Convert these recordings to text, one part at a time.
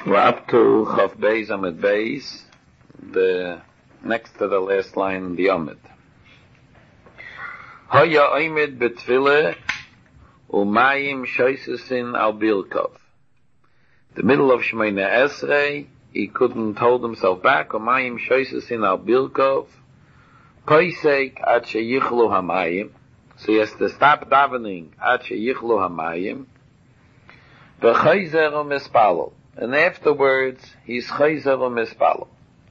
We're up to Chaf Beis Amid Beis, the next to the last line in the Amid. Haya oimid betfile umayim shoysesin al bilkov. The middle of Shemoneh Esrei, he couldn't hold himself back. Umayim shoysesin al bilkov. Poisek ad sheyichlu hamayim. So he has to stop davening ad sheyichlu hamayim. V'chayzer u'mispalol. And afterwards, he's chayzer u'mispalol.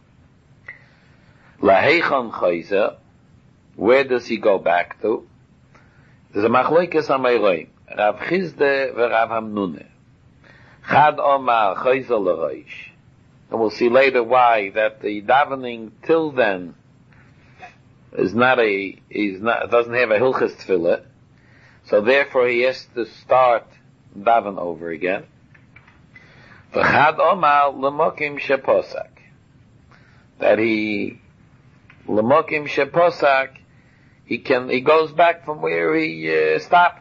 Laheichon chayzer. Where does he go back to? There's a machlokes amayroim. Rav Chizde v'Rav Hamnune. Chad Omar chayzer l'roish. And we'll see later why that the davening till then doesn't have a hilchas tefillah. So therefore he has to start daven over again. V'chad Omar l'mokim sheposak. That he l'mokim sheposak, he goes back from where he stopped.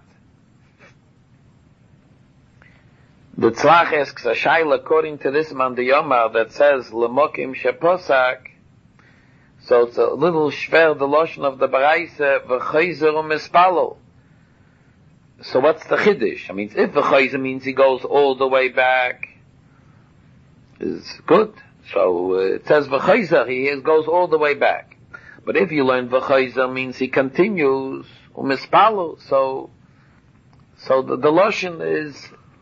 The Tzlach asks a shaila according to this man the Yomar that says l'mokim sheposak. So it's a little shver the lotion of the baraisa v'chayzer u'mispalol. So what's the chiddush? I mean, if v'chayzer means he goes all the way back, is good. So it says v'chayzer, he goes all the way back. But if you learn v'chayzer means he continues u'mispalol, so the lotion is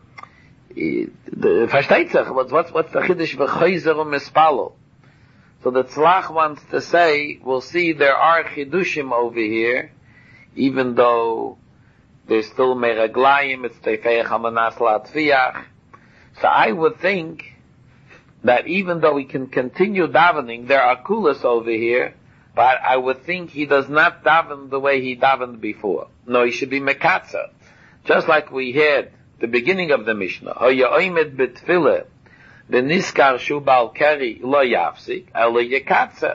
versteht sich. What's the chiddush v'chayzer u'mispalol? So the Tzlach wants to say, we'll see there are chidushim over here, even though there's still meraglayim, it's tefeich hamanas la'atfiach. So I would think that even though we can continue davening, there are kulas over here, but I would think he does not daven the way he davened before. No, he should be mekatzer. Just like we had the beginning of the Mishnah, Hoya oimed betfilah, Beniskar shubal keri lo yafsik, elo yekatzer.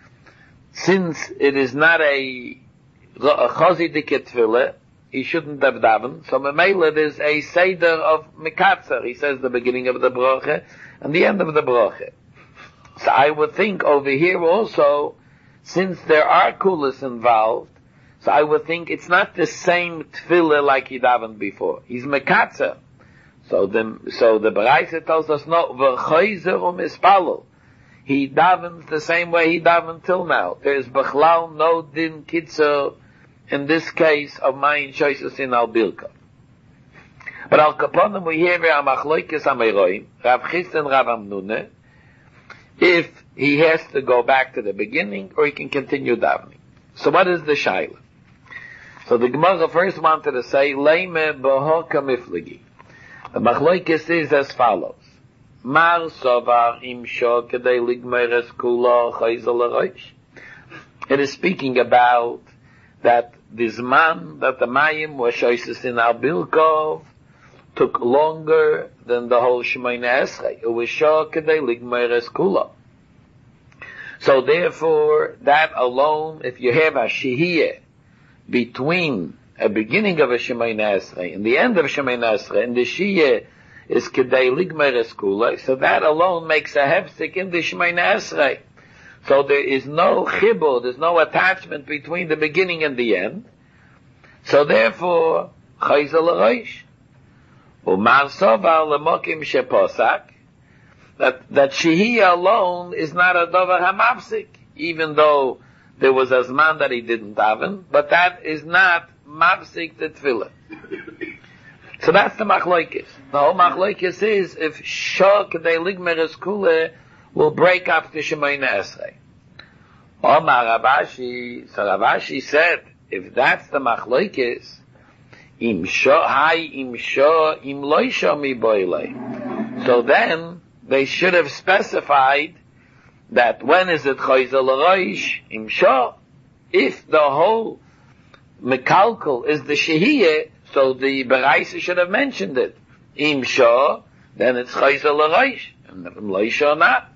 Since it is not a chazidik tefillah, he shouldn't have daven. So memela it is a seder of mekatzer. He says the beginning of the bracha and the end of the bracha. So I would think over here also, since there are kulas involved, so I would think it's not the same tefillah like he davened before. He's mekatzer. So the Baraisa tells us no, v'chayzer u'mispalol. He davens the same way he davened till now. There is b'chlal no din kitzer in this case of mayin shoysesin al bilkov. But al kaponim we hear a machlokes amayroim, Rav Chizde and Rav Hamnune, if he has to go back to the beginning or he can continue davening. So what is the shaila? So the Gemara first wanted to say leime b'ho kamifligi. The machlokes is as follows. Mar sovar imsho kedei ligmeres kula chayzer l'roish. It is speaking about that this man, that the mayim was shoysesin al bilkov, took longer than the whole Shemoneh Esrei. It was sho kedei ligmeres kula. So therefore, that alone, if you have a shehiyah between a beginning of a Shemoneh Esrei and the end of Shemoneh Esrei, and the shehiyah is kedei ligmeres kula, so that alone makes a hefsek in the Shemoneh Esrei. So there is no chibur, there's no attachment between the beginning and the end. So therefore, chayzer l'roish. Umar sovar l'mokim sheposak, that shehiyah alone is not a davar hamafsik, even though there was a zman that he didn't daven, but that is not mafsik the tefillah. So that's the machlokes. The whole machlokes is if shah kedei ligmeres kula will break up the Shemoneh Esrei. Omar Ravashi, so Ravashi said, if that's the machlokes, im shah im loisha mi boilei. So then they should have specified that when is it chayzer l'roish im shah, if the whole mekalkal is the shehiyah, so the Baraisa should have mentioned it. Im shah, then it's chayzer l'roish, and if loisha not.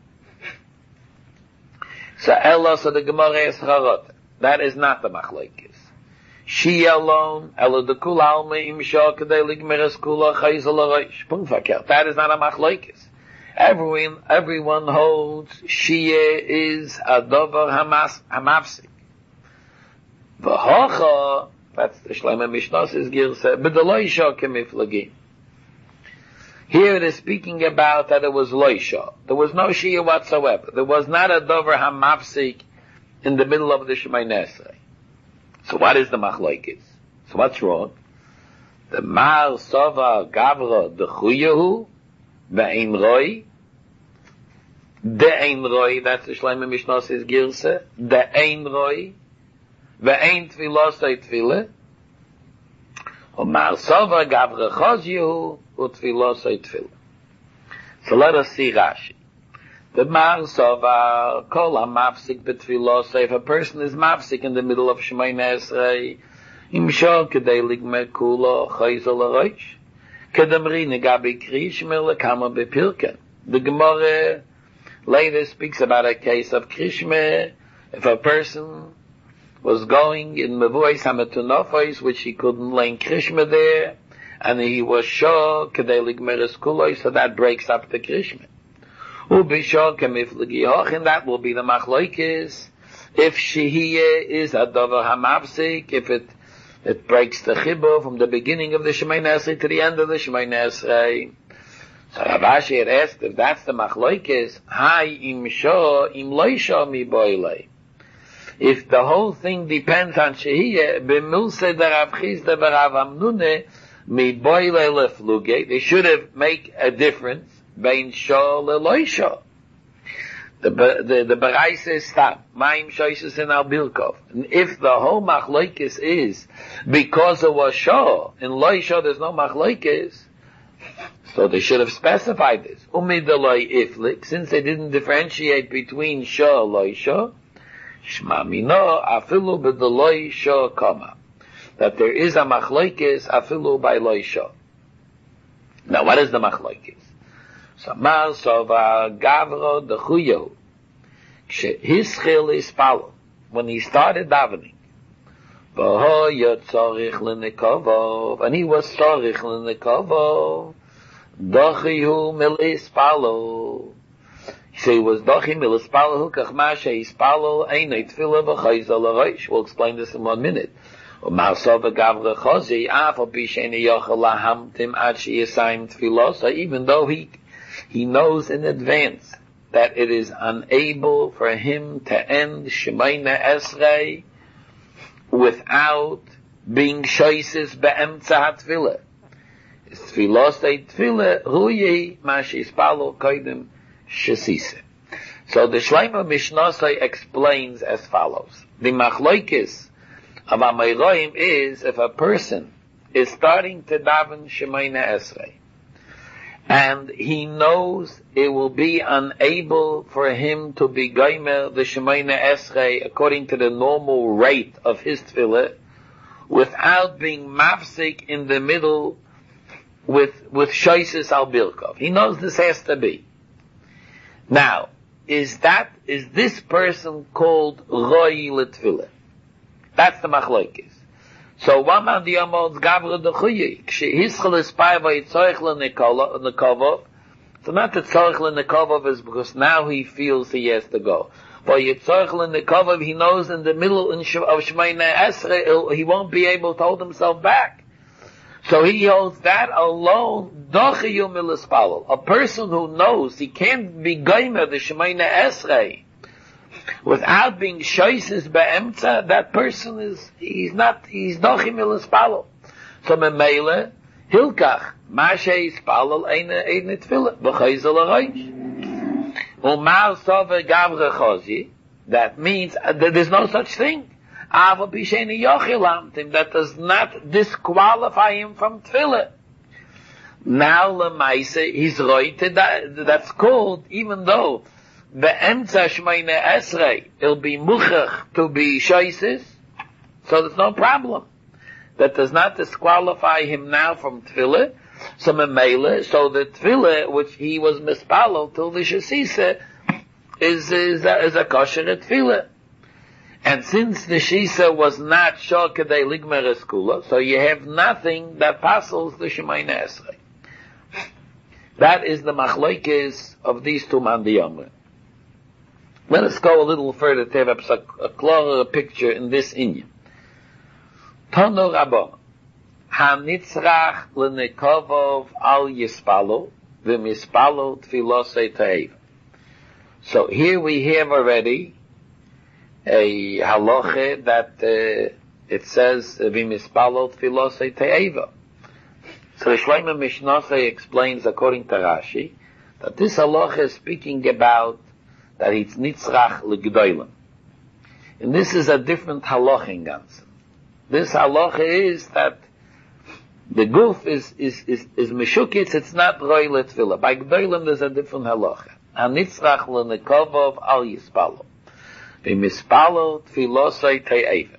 So Ella, so the Gemara is charot. That is not the machlokes. She alone, Ella de kul alme im shah kedei ligmeres kula chayzer l'roish. Punkt verkehrt. That is not a machlokes. Everyone holds Shia is a dover hamafsik. V'hocha, that's the Shlomo Mishnah's girsa, b'deloisha kemiflagim. Here it is speaking about that it was loisha. There was no Shia whatsoever. There was not a dover hamafsik in the middle of the Shemoneh Esrei. So what is the machlokes? So what's wrong? The Mar Sova Gavra Dechuyahu Be'ein Roi. De'ein Roi, that's the Shlomo Mishnah's girsa. De'ein Roi. Ve'ein Tfilosei Tfile. Mar Sova Gavra Chozyahu Utfilosei Tfile. So let us see Rashi. The Mar Sova Kol HaMafsik B'Tfilosei. If a person is mafsik in the middle of Shemoneh Esrei, Imshol Kedei Ligmer Kulo Chayzol HaRoish. Kedamri Negabi Krishmer Lekama Bepirken. The Gemara later speaks about a case of Krishmer. If a person was going in Mevois HaMetunofos, which he couldn't lay Krishmer there, and he was sure Kedei Ligmer Eskuloi, so that breaks up the Krishmer. Ubishol Kemiflagi Hochin, that will be the machlokes. If Shehiyah is a Dover HaMafsik, if it breaks the chibur from the beginning of the Shemoneh Esrei to the end of the Shemoneh Esrei. So Rav Ashi had asked if that's the machlokes, Hai im sho im loisho mi boilei. If the whole thing depends on Shehiyah, b'milse derav Chizda b'rav Amnune mi boilei lefluge, they should have make a difference bein sho leloisho. The Barai says stop. Ma'im shoyses in al Bilkov. And if the whole machlokes is because it was shah, in loisha there's no machlokes, so they should have specified this. Umidaloi iflik, since they didn't differentiate between shah and loisha, shma mino afilu b'deloi shah kama. That there is a machlokes afilu by loisha. Now what is the machlokes? Samar Sova Gavro Dechuyo. Hischil Ispalo. When he started davening. V'ho yotzorich l'nekovov. And he was tzorich l'nekovov. Dochihu mil Ispalo. So he was dochi mil Ispalo. Kachma she'ispalo einay tefillah v'chayzal l'roish. We'll explain this in 1 minute. Umar Sova Gavro Chozi. Afal b'sheni yochel lahamtim ad she'yasayim tefillah. Even though he knows in advance that it is unable for him to end Shemoneh Esrei without being shoyses be'emtza hatfilah. Tfilosei tfilah huyi ma she'ispalo koidim shesise. So the Shlomo Mishnah explains as follows. The machlokes of Amayroim is if a person is starting to daven Shemoneh Esrei, and he knows it will be unable for him to be goymer the Shemoneh Esrei according to the normal rate of his tefillah, without being mafsik in the middle with shoyses al Birkov. He knows this has to be. Now, is this person called roi l'tefillah? That's the machlokes. So one man the Yomod's Gavra Dechuyi. Hischel is pai v'yitzorich l'nekovov. So not that tzorich l'nekovov is because now he feels he has to go. But yitzorich l'nekovov, he knows in the middle of Shemoneh Esrei he won't be able to hold himself back. So he holds that alone. Dochiyu milispalol. A person who knows he can't be goymer the Shemoneh Esrei without being shoyses be'emtza, that person he's dochi milispalol. So memele hilkach mashe ispalol eine tefillah b'chayzel ha'roish umar sove gavre chozi. That means that there's no such thing. Ava b'sheni yochilamtim, that does not disqualify him from tefillah. Now lemaise he's right. That's called, even though be'emtza Shemoneh Esrei it'll be muchach to be shoyses, so there's no problem. That does not disqualify him now from tefillah. So memele, so the tefillah which he was mispalel till the shesisa is a kosher tefillah. And since the shisa was not shor kedei ligmer eskula, so you have nothing that passes the Shemoneh Esrei. That is the machlokes of these two man diyomrim. Let us go a little further to have a clearer picture in this inyan. Tanu Rabban, hanitzrach lenekovov al yispalo, v'mispalo tfilosei ta'eva. So here we have already a halacha that it says v'mispalo tfilosei ta'eva. So the Shlomo Mishnasei explains according to Rashi that this halacha is speaking about that it's nitzrach l'gdolim. And this is a different halacha in Ganzen. This halacha is that the guf is meshukitz, it's not roi letfila. By gdolim there's a different halacha. Hanitzrach l'nekovov al yispalo. V'mispalo tfilosei te'eva.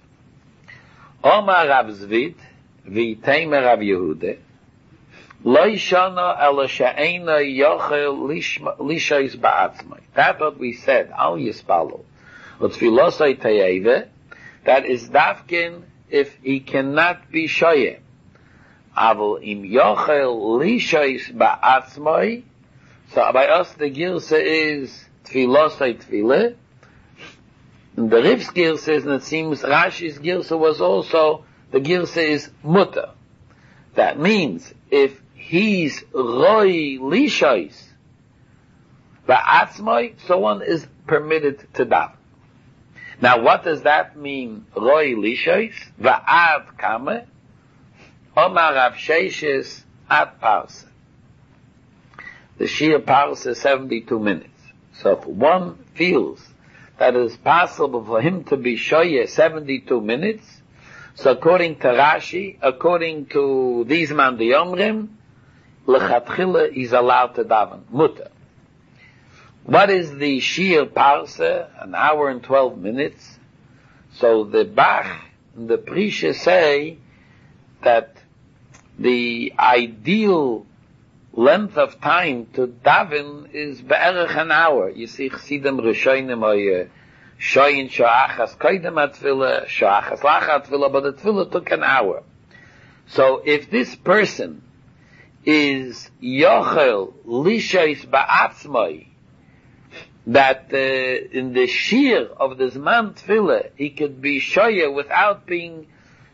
Omar Rav Zvid, v'iteimer Rav Yehuda, Lo yishana ela she'ena yochel lishos ba'atzmai. That's what we said. Al yispalo. U'tfilosei te'eva. That is dafkin if he cannot be shoyeh. Aval im yochel lishos ba'atzmai. So by us the girsa is tfilosei tefillah. And the Riv's girsa is, and it seems Rashi's girsa was also, the girsa is mutter. That means if he's roi lishos ba'atzmai, so one is permitted to daven. Now what does that mean, roi lishos? Va'ad kame, omar Rav Sheshes ad parsa. The shir parsa is 72 minutes. So if one feels that it is possible for him to be shoyeh 72 minutes, so according to Rashi, according to these man diyomrim, lechatchila is allowed to daven, mutter. What is the shir parsa? An hour and 12 minutes. So the Bach and the Prisha say that the ideal length of time to daven is be'erech an hour. You see, chsidim rishonim or shoyin sha'achas koidem atfila, sha'achas lachat tefillah, but the tefillah took an hour. So if this person is yochel lishos ba'atzmai, that in the shir of the zman tefillah he could be shoyeh without being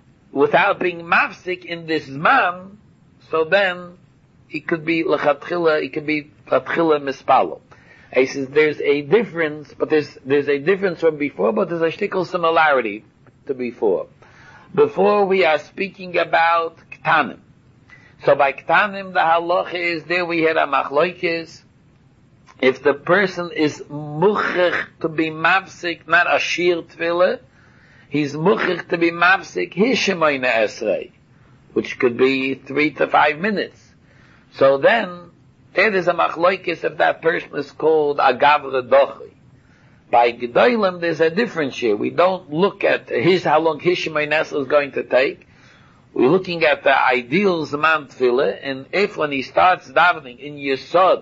mafsik in this zman, so then he could be lechatchila, he could be lechatchila mispalo. He says there's a difference, but there's a difference from before, but there's a shtickle similarity to before. Before we are speaking about ktanim. So by ktanim the halacha is there we had a machlokes. If the person is muchach to be mafsik, not a shir tefillah, he's muchach to be mafsik his shemayna esrei, which could be 3 to 5 minutes. So then, there is a machlokes if that person is called a gavra dochi. By gedolim, there's a difference here. We don't look at how long his shemayna is going to take. We're looking at the ideal zman tefillah, and if when he starts davening in Yesod,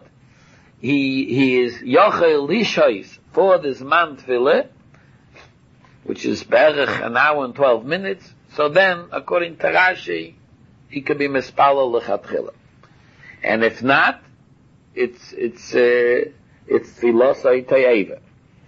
he is yochel lishos for the zman tefillah, which is berech an hour and 12 minutes, so then, according to Rashi, he could be mispalo lechatchila. And if not, it's filosoi te'eva.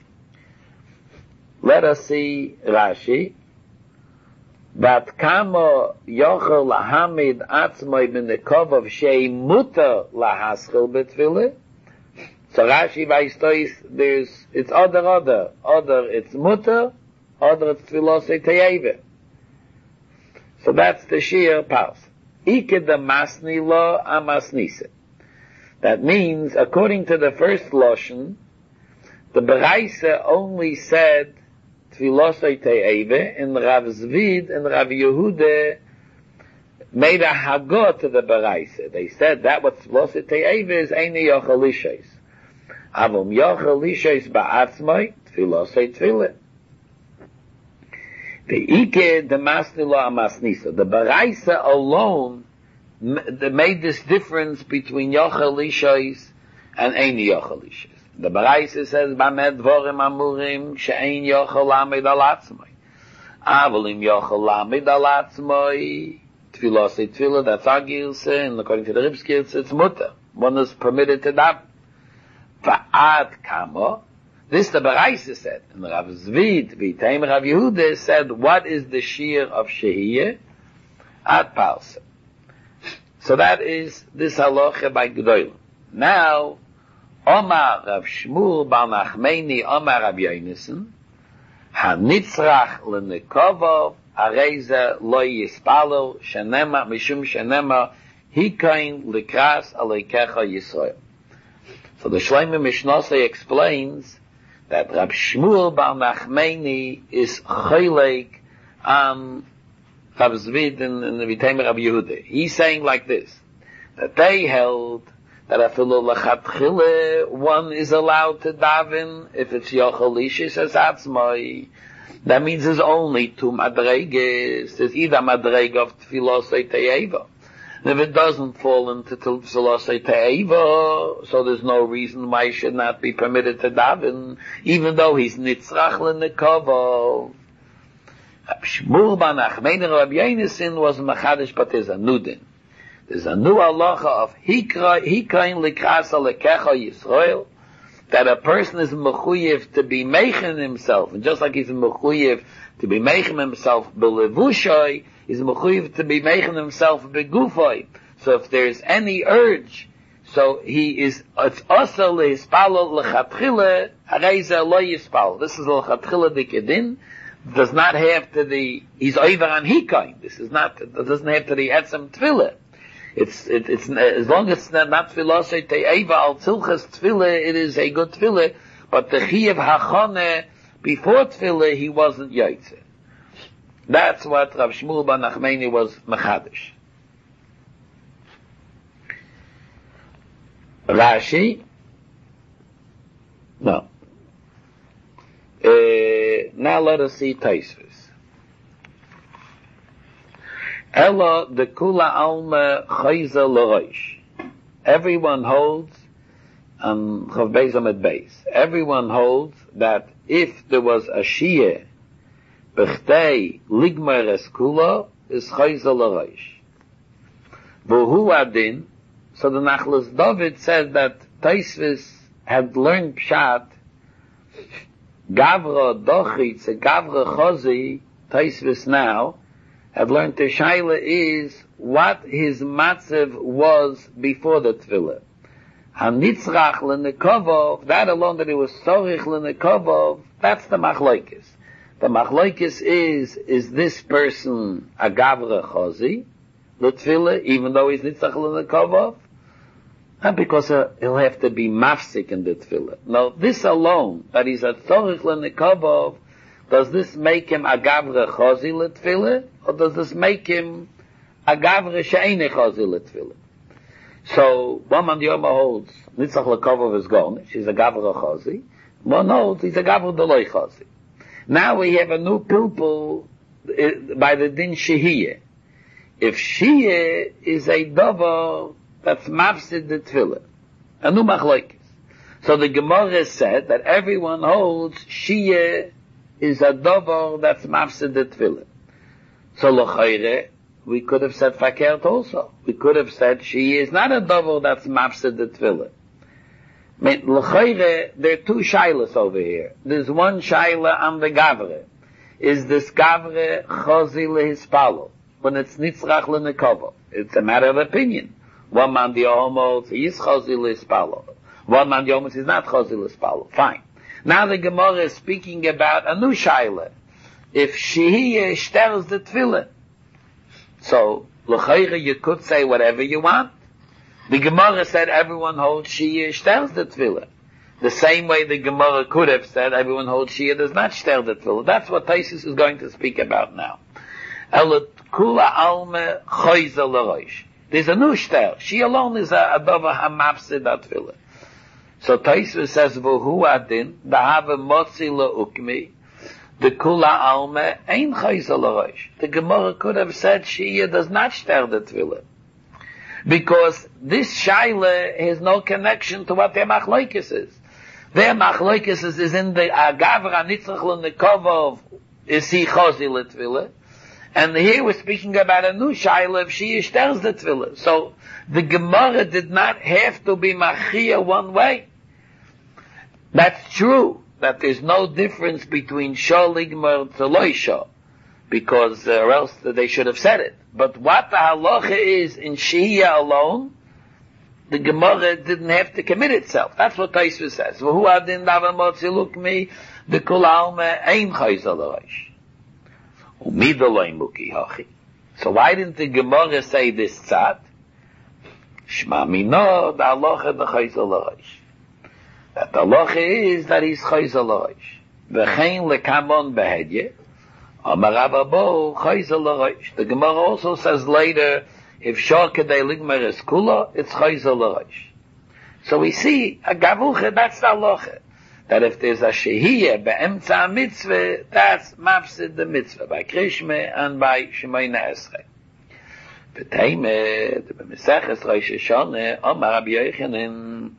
Let us see Rashi. Bat kamo yochel lahamid atzmai b'nekovav shei muta lahaschil b'tfilah. So Rashi vaystois, it's other, it's muta, other it's filosoi te'eva. So that's the shir paus. Ike the masni lo amasnise. That means, according to the first loshen, the Beraisa only said tfilosoi te'eve, and Rav Zvid and Rav Yehuda made a hagot to the Beraisa. They said that what tfilosoi te'eve is eini yochel lishos. Avum yochel lishos ba'atzmai tfilosoi tefillah. The Ike, the Masnila Amasnisa. The Beraisa alone made this difference between Yochel Lishos and Eini Yochel Lishos. The Beraisa says, Bamed Dvorim Amurim, She'ein Yochel Lamed Alatzmai. Avalim Yochel Lamed Alatzmai, Tfilosei Tfilah, that's our Gilsa, and according to the Rib's Gilsa, it's Mutter. One is permitted to daven. Va'ad kama. This the Baraisa said. And Rav Zvid, V'itayim Rav Yehuda said, what is the shear of Shehiyah? Ad Parsa. So that is this halacha by Gedolim. Now, Omar Rav Shmuel Bar Nachmeni Omar Rav Yonasan, Hanitzrach lenekovov areza lo yispalo shenema mishum shenema hikain likras aleikecha Yisrael. So the Shlomo Mishnasei explains that Rav Shmuel Bar Nachmeni is chayleik on Rav Zvid and the V'itayim Rav Yehuda. He's saying like this, that they held that afilu lachatchile one is allowed to daven if it's yochalishis as atzmai. That means there's only two madreges. There's either madreg of tefilosei te'eva. If it doesn't fall into tefilosei te'eva, so there's no reason why he should not be permitted to daven, even though he's nitzrach l'nekovov. Shmuel Bar Nachmeni Rav Yonasan was machadish, but there's a nudin. There's a new halacha of hikain likras aleikecha Yisrael, that a person is mechuyev to be meichen himself, and just like he's mechuyev to be meichen himself belevushay, he's mechuyev to be meichen himself begufay. So if there's any urge, so it's also lehispalo lechatchile hareza lo yispal. This is lechatchile dikedin. Does not have to he's over on hikain. This is not, it doesn't have to the etzem tefillah. It's as long as it's not tefillah te'eva al tzilchas tefillah, it is a good tefillah. But the chiyuv hachane before tefillah, he wasn't yaitze. That's what Rav Shmuel Bar Nachmeni was machadish. Rashi, no. Now let us see Taisvis. Ella de kula alma chayza l'roish. Everyone holds, chav beis amid beis. Everyone holds that if there was a shiyah b'chtei ligmar es kula, is chayza l'roish. V'hu adin. So the Nachlas David said that Taisvis had learned pshat Gavra dochitz, Gavra chozi. Taisvis now had learned the shaila is what his matzav was before the tefillah. Hanitzrach l'nekovov, that alone that he was sorich l'nekovov, that's the machlokes. The machlokes is this person a gavra chozi l'tefillah, even though he's nitzrach l'nekovov? Not because he'll have to be mafsik in the tefillah. No, this alone, that he's a tzorich l'nekovov, does this make him a gavre chozi l'tefillah, or does this make him a gavre she'ene chozi l'tefillah? So, one man yoma holds, nitzach l'kovov is gone, she's a gavre chozi. One holds, he's a gavre d'loi chozi. Now we have a new pilpul by the din shehiyah. If shehiyah is a dover that's mafsid the tefillah, a new machlokes. So the Gemara said that everyone holds shehiyah is a dover that's mafsid the tefillah. So l'chayre, we could have said fakert also. We could have said shehiyah is not a dover that's mafsid the tefillah. L'chayre, there are two shaylas over here. There's one shayla on the gavre. Is this gavre chozi lehispalo? When it's nitzrach l'nekovo. It's a matter of opinion. One man the holds, he is chozi lehispalo. One man the holds, he's not chozi lehispalo. Fine. Now the Gemara is speaking about a new shayla. If shehiyah shters the tefillah. So, l'chayre, you could say whatever you want. The Gemara said everyone holds shehiyah shters the tefillah. The same way the Gemara could have said everyone holds shehiyah does not shter the tefillah. That's what Taisus is going to speak about now. Kula alme choyza l'roish. There's a new shter. She alone is a dover hamapsid tefillah. So Taisus says, v'hu adin, da'ava motzi le'ukmi, the kula alme ein choyza l'roish. The Gemara could have said shehiyah does not shter the tefillah. Because this shaila has no connection to what their machlokes is. Their machlokes is in the agavra nitzrach l'nekovov, is he chozi l'tefillah. And here we're speaking about a new shaila if she shters the tefillah. So The Gemara did not have to be machia one way. That's true, that there's no difference between shah ligmar to loy shah, because or else they should have said it. But what the halacha is in shehiyah alone, the Gemara didn't have to commit itself. That's what Taisva says. V'hu adin davar motzi lukmi, the kol alma ein chayza l'rosh. Umida loy muki hachi. So why didn't the Gemara say this tzad? Shma mino, the halacha the chayza l'rosh. That the halacha is that he's chayza l'rosh. V'chein lekamon behedye, amar Rabbo chayza l'rosh. The Gemara also says later, if shah kedei ligmer is kula, it's chayza l'rosh. So we see, a gavuche, that's the halacha. That if there's a shehiyah be'emtza mitzvah, that's mafsid the mitzvah, by Krishma and by Shemayna Esrei. V'teime, the b'meseches Rosh Hashanah, Amar Rabbi Yochanan,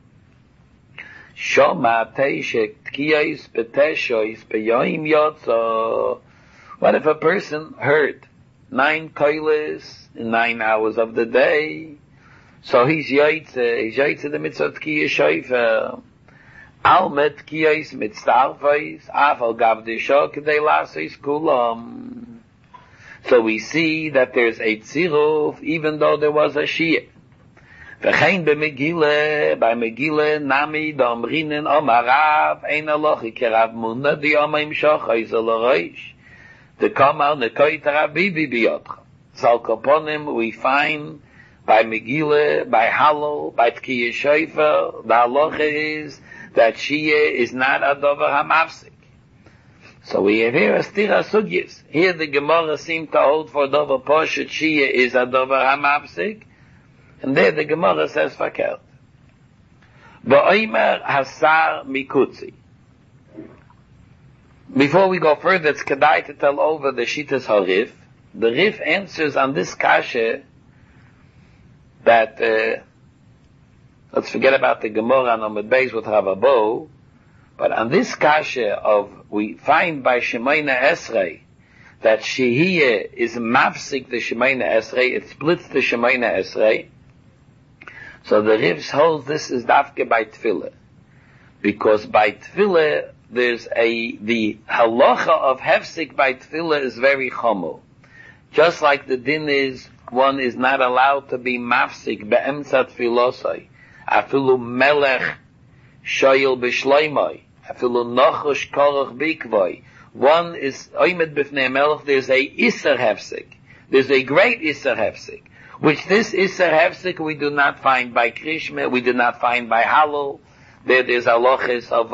Shoma teishek tkiyos beteshois beyoim yotzo. What if a person heard 9 koiles in 9 hours of the day? So he's yaitze the mitzvah tkiyos shoifer. Almet tkiyos mitzdarfos, afal gavdisho kedei lasos kulam. So we see that there's a tziruf, even though there was a shia. V'chein b'megillah, by Megillah, nami d'omrinen omarav, ein alochi kerav munna, di omaim shochai zoloroish. The kamal nekoit rabibi biyotcha. Zal koponim, we find by Megillah, by Hallel, by Tkiyah Shofar, the halacha is that Shia is not a dover hamafsik. So we have here a stira sugyis. Here the Gemara seems to hold for dover poshet Shia is a dover hamafsik, and there the Gemara says fakert. Ba'omer hasar mikutzi. Before we go further, it's kedai to tell over the Shitas HaRif. The Rif answers on this kasha that, let's forget about the Gemara on Amud Beis with Ravabo, but on this kasha of, we find by Shemayna Esrei, that Shehiyah is mafsik the Shemayna Esrei, it splits the Shemayna Esrei. So the Rif holds this is dafke by Tefillah. Because by Tefillah, there's the halacha of hefsik by Tefillah is very chomo. Just like the din is, one is not allowed to be mafsik be'emtza tefilosai. Afilu melech shoyel b'shloimai. Afilu nochosh koroch bikvoi. One is oimed b'fnei melech, there's a iser hefsik. There's a great iser hefsik. Which this iser hefsik we do not find by Krishma, we do not find by Hallel. There's halachas of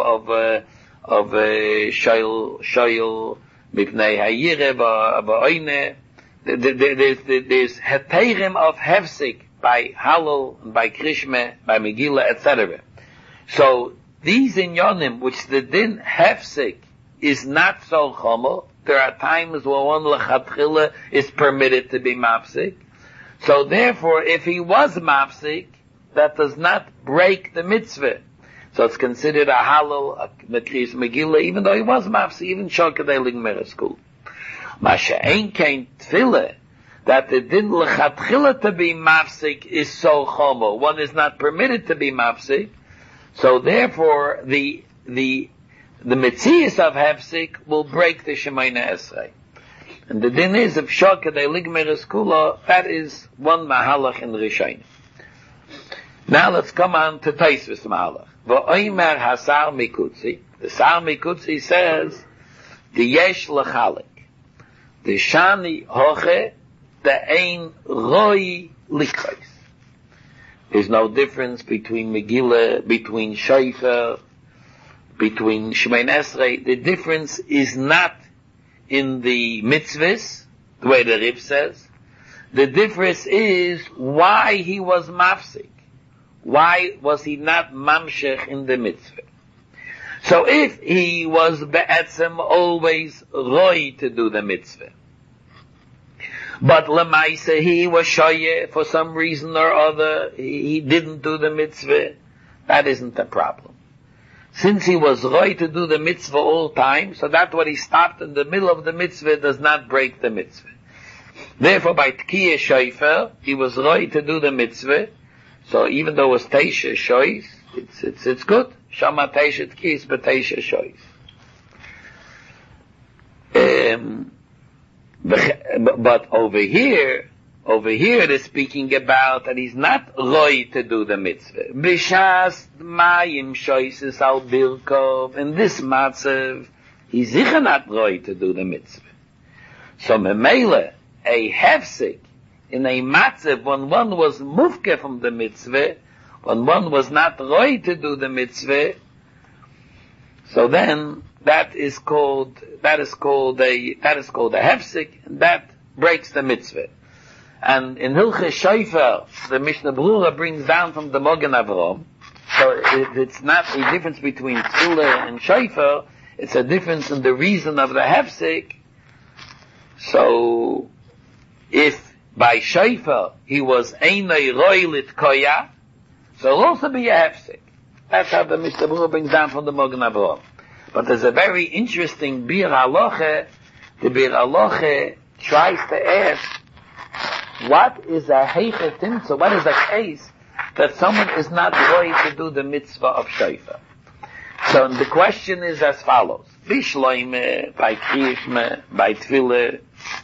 shoyel b'fnei hayire ba'oine. There's heterim of hefsik by Hallel, by Krishma, by Megillah, etc. So these inyonim, which the din hefsik is not so chomo, there are times where one lechatchila is permitted to be mafsik. So therefore, if he was mafsik, that does not break the mitzvah. So it's considered a Hallel, a Megillah, even though he was mafsik, even shokadei ligmer school. Masha ein kein tefillah, that the din lechatchila to be mafsik is so chomo. One is not permitted to be mafsik. So therefore, the metzias of hefsik will break the Shemayna Esrei. And the din is, if shokadei ligmer eskula, that is one mahalach in Rishon. Now let's come on to Taisvis mahalach. V'oimer hasar mikutzi. The sar mikutzi says, the yesh lechalik. The shani hoche, the ein roi lichos. There's no difference between Megillah, between Shofar, between Shemayna Esrei. The difference is not in the mitzvahs, the way the Rif says. The difference is why he was mafsik. Why was he not mamshech in the mitzvah? So if he was be'etzem always roi to do the mitzvah, but lemaisa he was shoyeh for some reason or other, he didn't do the mitzvah, that isn't a problem. Since he was roi to do the mitzvah all time, so that what he stopped in the middle of the mitzvah does not break the mitzvah. Therefore by Tkiyah Shofar, he was roi to do the mitzvah, So even though it's Teisha Shois, it's good. Shama Teisha Tkis, but Teisha Shois. But over here they're speaking about that he's not roi to do the mitzvah. B'shas mayim shoises al birkov. In this matzav, he's sicher not roi to do the mitzvah. So memele, a hefsek, in a matzav, when one was mufke from the mitzvah, when one was not roi to do the mitzvah, so then that is called a hefsek, and that breaks the mitzvah. And in Hilchos Shofar, the Mishnah Berurah brings down from the Mogen Avram, so it's not a difference between Tefillah and Shofar, it's a difference in the reason of the hefsek. So, if by Shofar he was Einay Roi Litkoya, so it'll also be a hefsek. That's how the Mishnah Berurah brings down from the Mogen Avram. But there's a very interesting Bir Halacha. The Bir Halacha tries to ask, what is a heichet timtza? What is a case that someone is not going to do the mitzvah of shofar? So the question is as follows: Bishloime, by kriyishme, by tefillah,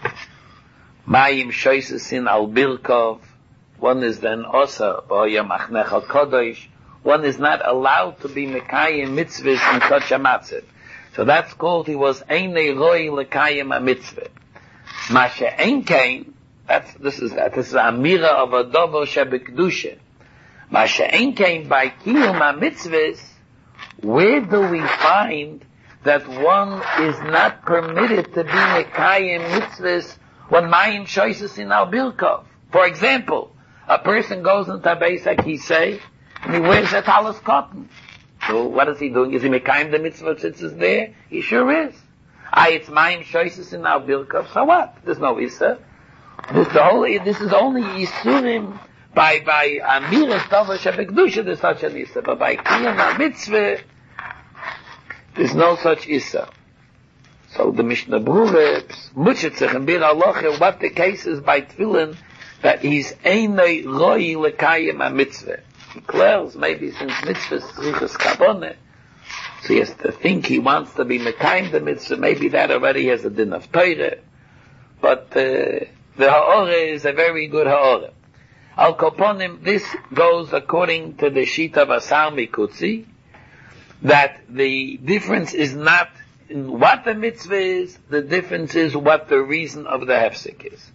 mayim shoisesin al birkov. One is then osa b'hoya machnecha kodesh. One is not allowed to be mekayim mitzvahs in such a matzav. So that's called he was einei roi lekayim a mitzvah. Mashe ein kain. This is amira of a dover shebekdusha. Masha'en came by kiyum mitzvahs. Where do we find that one is not permitted to be mekayim mitzvahs when mayim shoises in al birkov? For example, a person goes into a Beis HaKisei and he wears a talis cotton. So what is he doing? Is he mekayim the mitzvah since it's there? He sure is. It's mayim shoises in al birkov. So what? There's no issa. This is only Yisurim by Amiras Tova Shebekdusha, there's such an Issa. But by Kiyam Mitzvah, there's no such Issa. So the Mishnah Berurah, Mutchetzich and Bir Halacha, what the case is by Tefillin, that he's Einei Roi Lekayim HaMitzvah. He declares, maybe since Mitzvah Tzrichas Kaboneh, so he has to think he wants to be Mekayim the Mitzvah, maybe that already has a din of Torah. But, the ha'orah is a very good ha'orah. Al Koponim, this goes according to the Shita of Asar Mikutzi, that the difference is not in what the mitzvah is, the difference is what the reason of the hefsek is.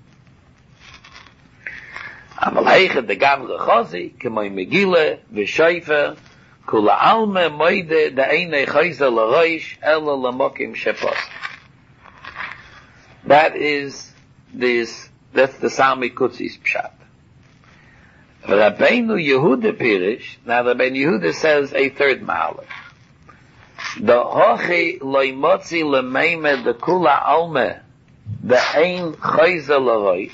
Amalheichet de Gavre Chosi, K'moy Megillah, V'shoifer, Kula Alme, Moide, Da'einei Chayza L'roish, Ela L'mokim Shepos. That's the Sami Kutzi's Pshat. Rabbeinu Yehuda Pirish, now Rabbeinu Yehuda says a third Mahalach. The Hochi Loimotzi Lemeime de Kula Alme, the Ein Chayza L'roish.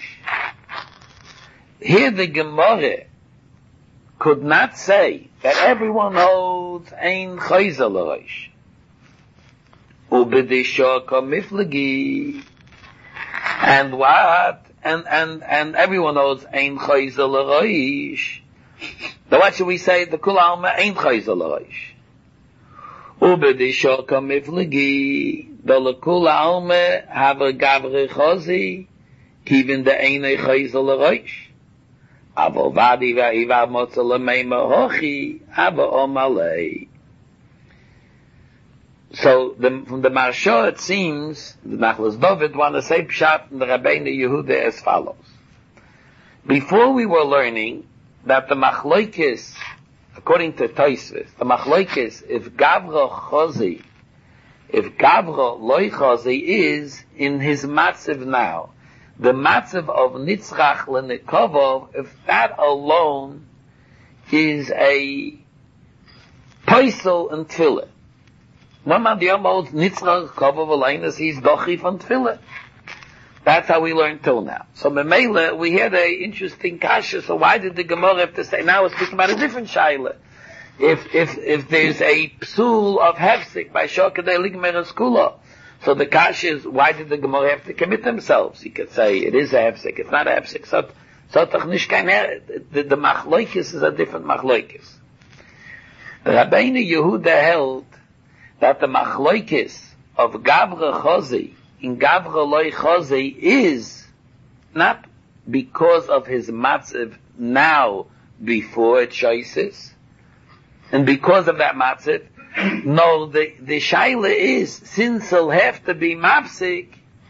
Here the Gemara could not say that everyone holds Ein Chayza L'roish. Ubedisho Komiflagi. And what? And everyone knows Ein Chayza L'roish. Now what should we say? The Kula Alma Ein Chayza L'roish. Ubedisho Kamiflagi. The Kula Alma have a Gavre Chosi. Kivin the Ein Chayza L'roish. Avo Vadi Va'iva Motza L'meima Hochi. Avo Omalei. So from the Marsha it seems the Nachlas David want to say Pshat and the Rabbeinu Yehuda as follows. Before we were learning that the Machlokes, according to Tosfos, the Machlokes, if Gavra Loi Chosi is in his matzav now, the matzav of Nitzrach L'Nikovov, if that alone is a Paisel and Tefillah. One man the holds Nitzrach Kova V'Leinas, he's Dochi from Tefillah. That's how we learned till now. So Memela, we had a interesting kasha, so why did the Gemara have to say, now we're speaking about a different shaila. If there's a psul of hefsek by Shokadei Ligmer Skula, so the kasha is, why did the Gemara have to commit themselves? You could say, it is a hefsek, it's not a hefsek. So So the Machloikis is a different Machloikis. Rabbeinu Yehuda held that the Machloikis of Gavra Chosi in Gavra Loi Chosi is not because of his matziv now before it choices, and because of that matziv, no, the shaila is, since he'll have to be mafsik,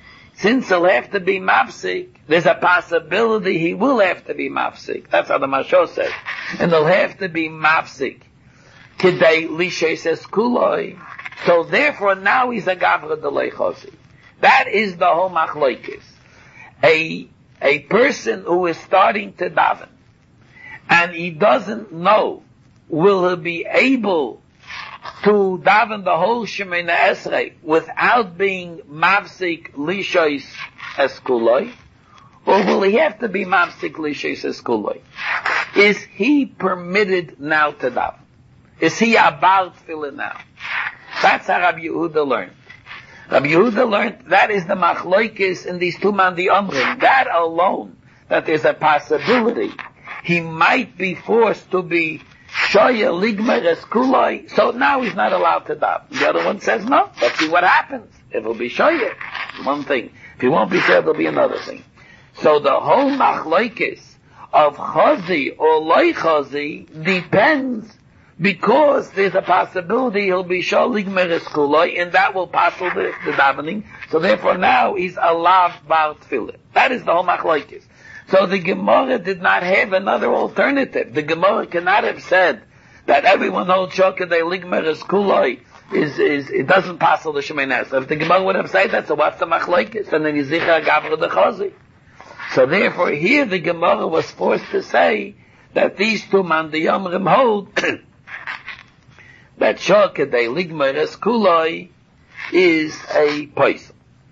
there's a possibility he will have to be mafsik. That's how the Mashal says. And he'll have to be mafsik. Kidei lishes es kuloi. So therefore now he's a gavra delei chosi. That is the whole machloikis. A person who is starting to daven, and he doesn't know, will he be able to daven the whole Shemoneh Esrei without being mafsik lishos eskuloi, or will he have to be mafsik lishos eskuloi? Is he permitted now to daven? Is he about tefillah now? That's how Rabbi Yehuda learned. Rabbi Yehuda learned that is the machloikis in these two mandi omrim. That alone, that there's a possibility he might be forced to be shoya ligmer eskuloi, so now he's not allowed to daven. The other one says no. Let's see what happens. If he'll be shoya, one thing. If he won't be shoya, there'll be another thing. So the whole machloikis of chazi or loy chazi depends, because there's a possibility he'll be shoya ligmer eskuloi, and that will passel the davening. So therefore now he's allowed bar tefillah. That is the whole machloikis. So the Gemara did not have another alternative. The Gemara cannot have said that everyone holds Shokadei Ligmer Eskuloi it doesn't pass the Shemoneh Esrei. If the Gemara would have said that, so what's the Machloikis? And then Yizicha Gavra de Chosi. So therefore here the Gemara was forced to say that these two mandi omrim hold that Shokadei Ligmer Eskuloi is a poison.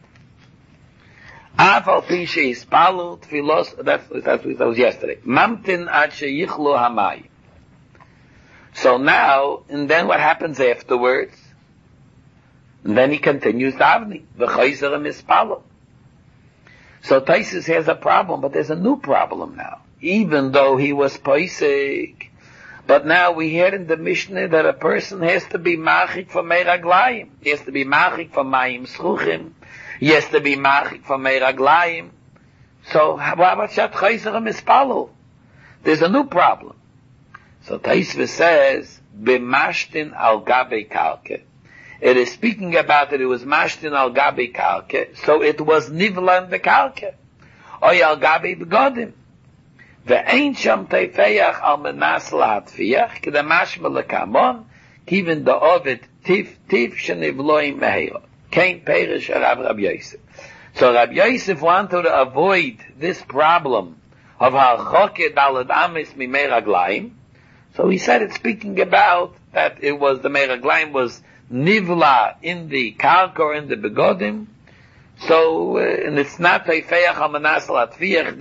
Afal Pisha is Palu Tfilos, that was yesterday. Mamtin ad sheyichlu hamayim. So now, and then what happens afterwards? And then he continues davening. V'chayzerim is Palu. So Taisus has a problem, but there's a new problem now. Even though he was poisik, but now we hear in the Mishnah that a person has to be machik for meiraglayim. He has to be machik for mayim schruchim. He has to be machik for meiraglayim. So, how about shat chayzerim ispalu? There's a new problem. So Taisva says, b'mashtin al gabe kalke. It is speaking about that it was mashtin al gabe kalke, so it was nivlan bekalke. Oy al gabe begodim. Ve'ein sham teifeyach al menas lahatfiyach, k'da mashma lekamon, kivin da'ovid tif shenivloim meheirot. Kain perish Rabbi Yosef. So Rabbi Yosef wanted to avoid this problem of halchoket dalad amis mimeraglaim. So he said it's speaking about that it was the meraglaim was nivla in the kalka or in the begodim. So and it's not teifeach almanas latviach.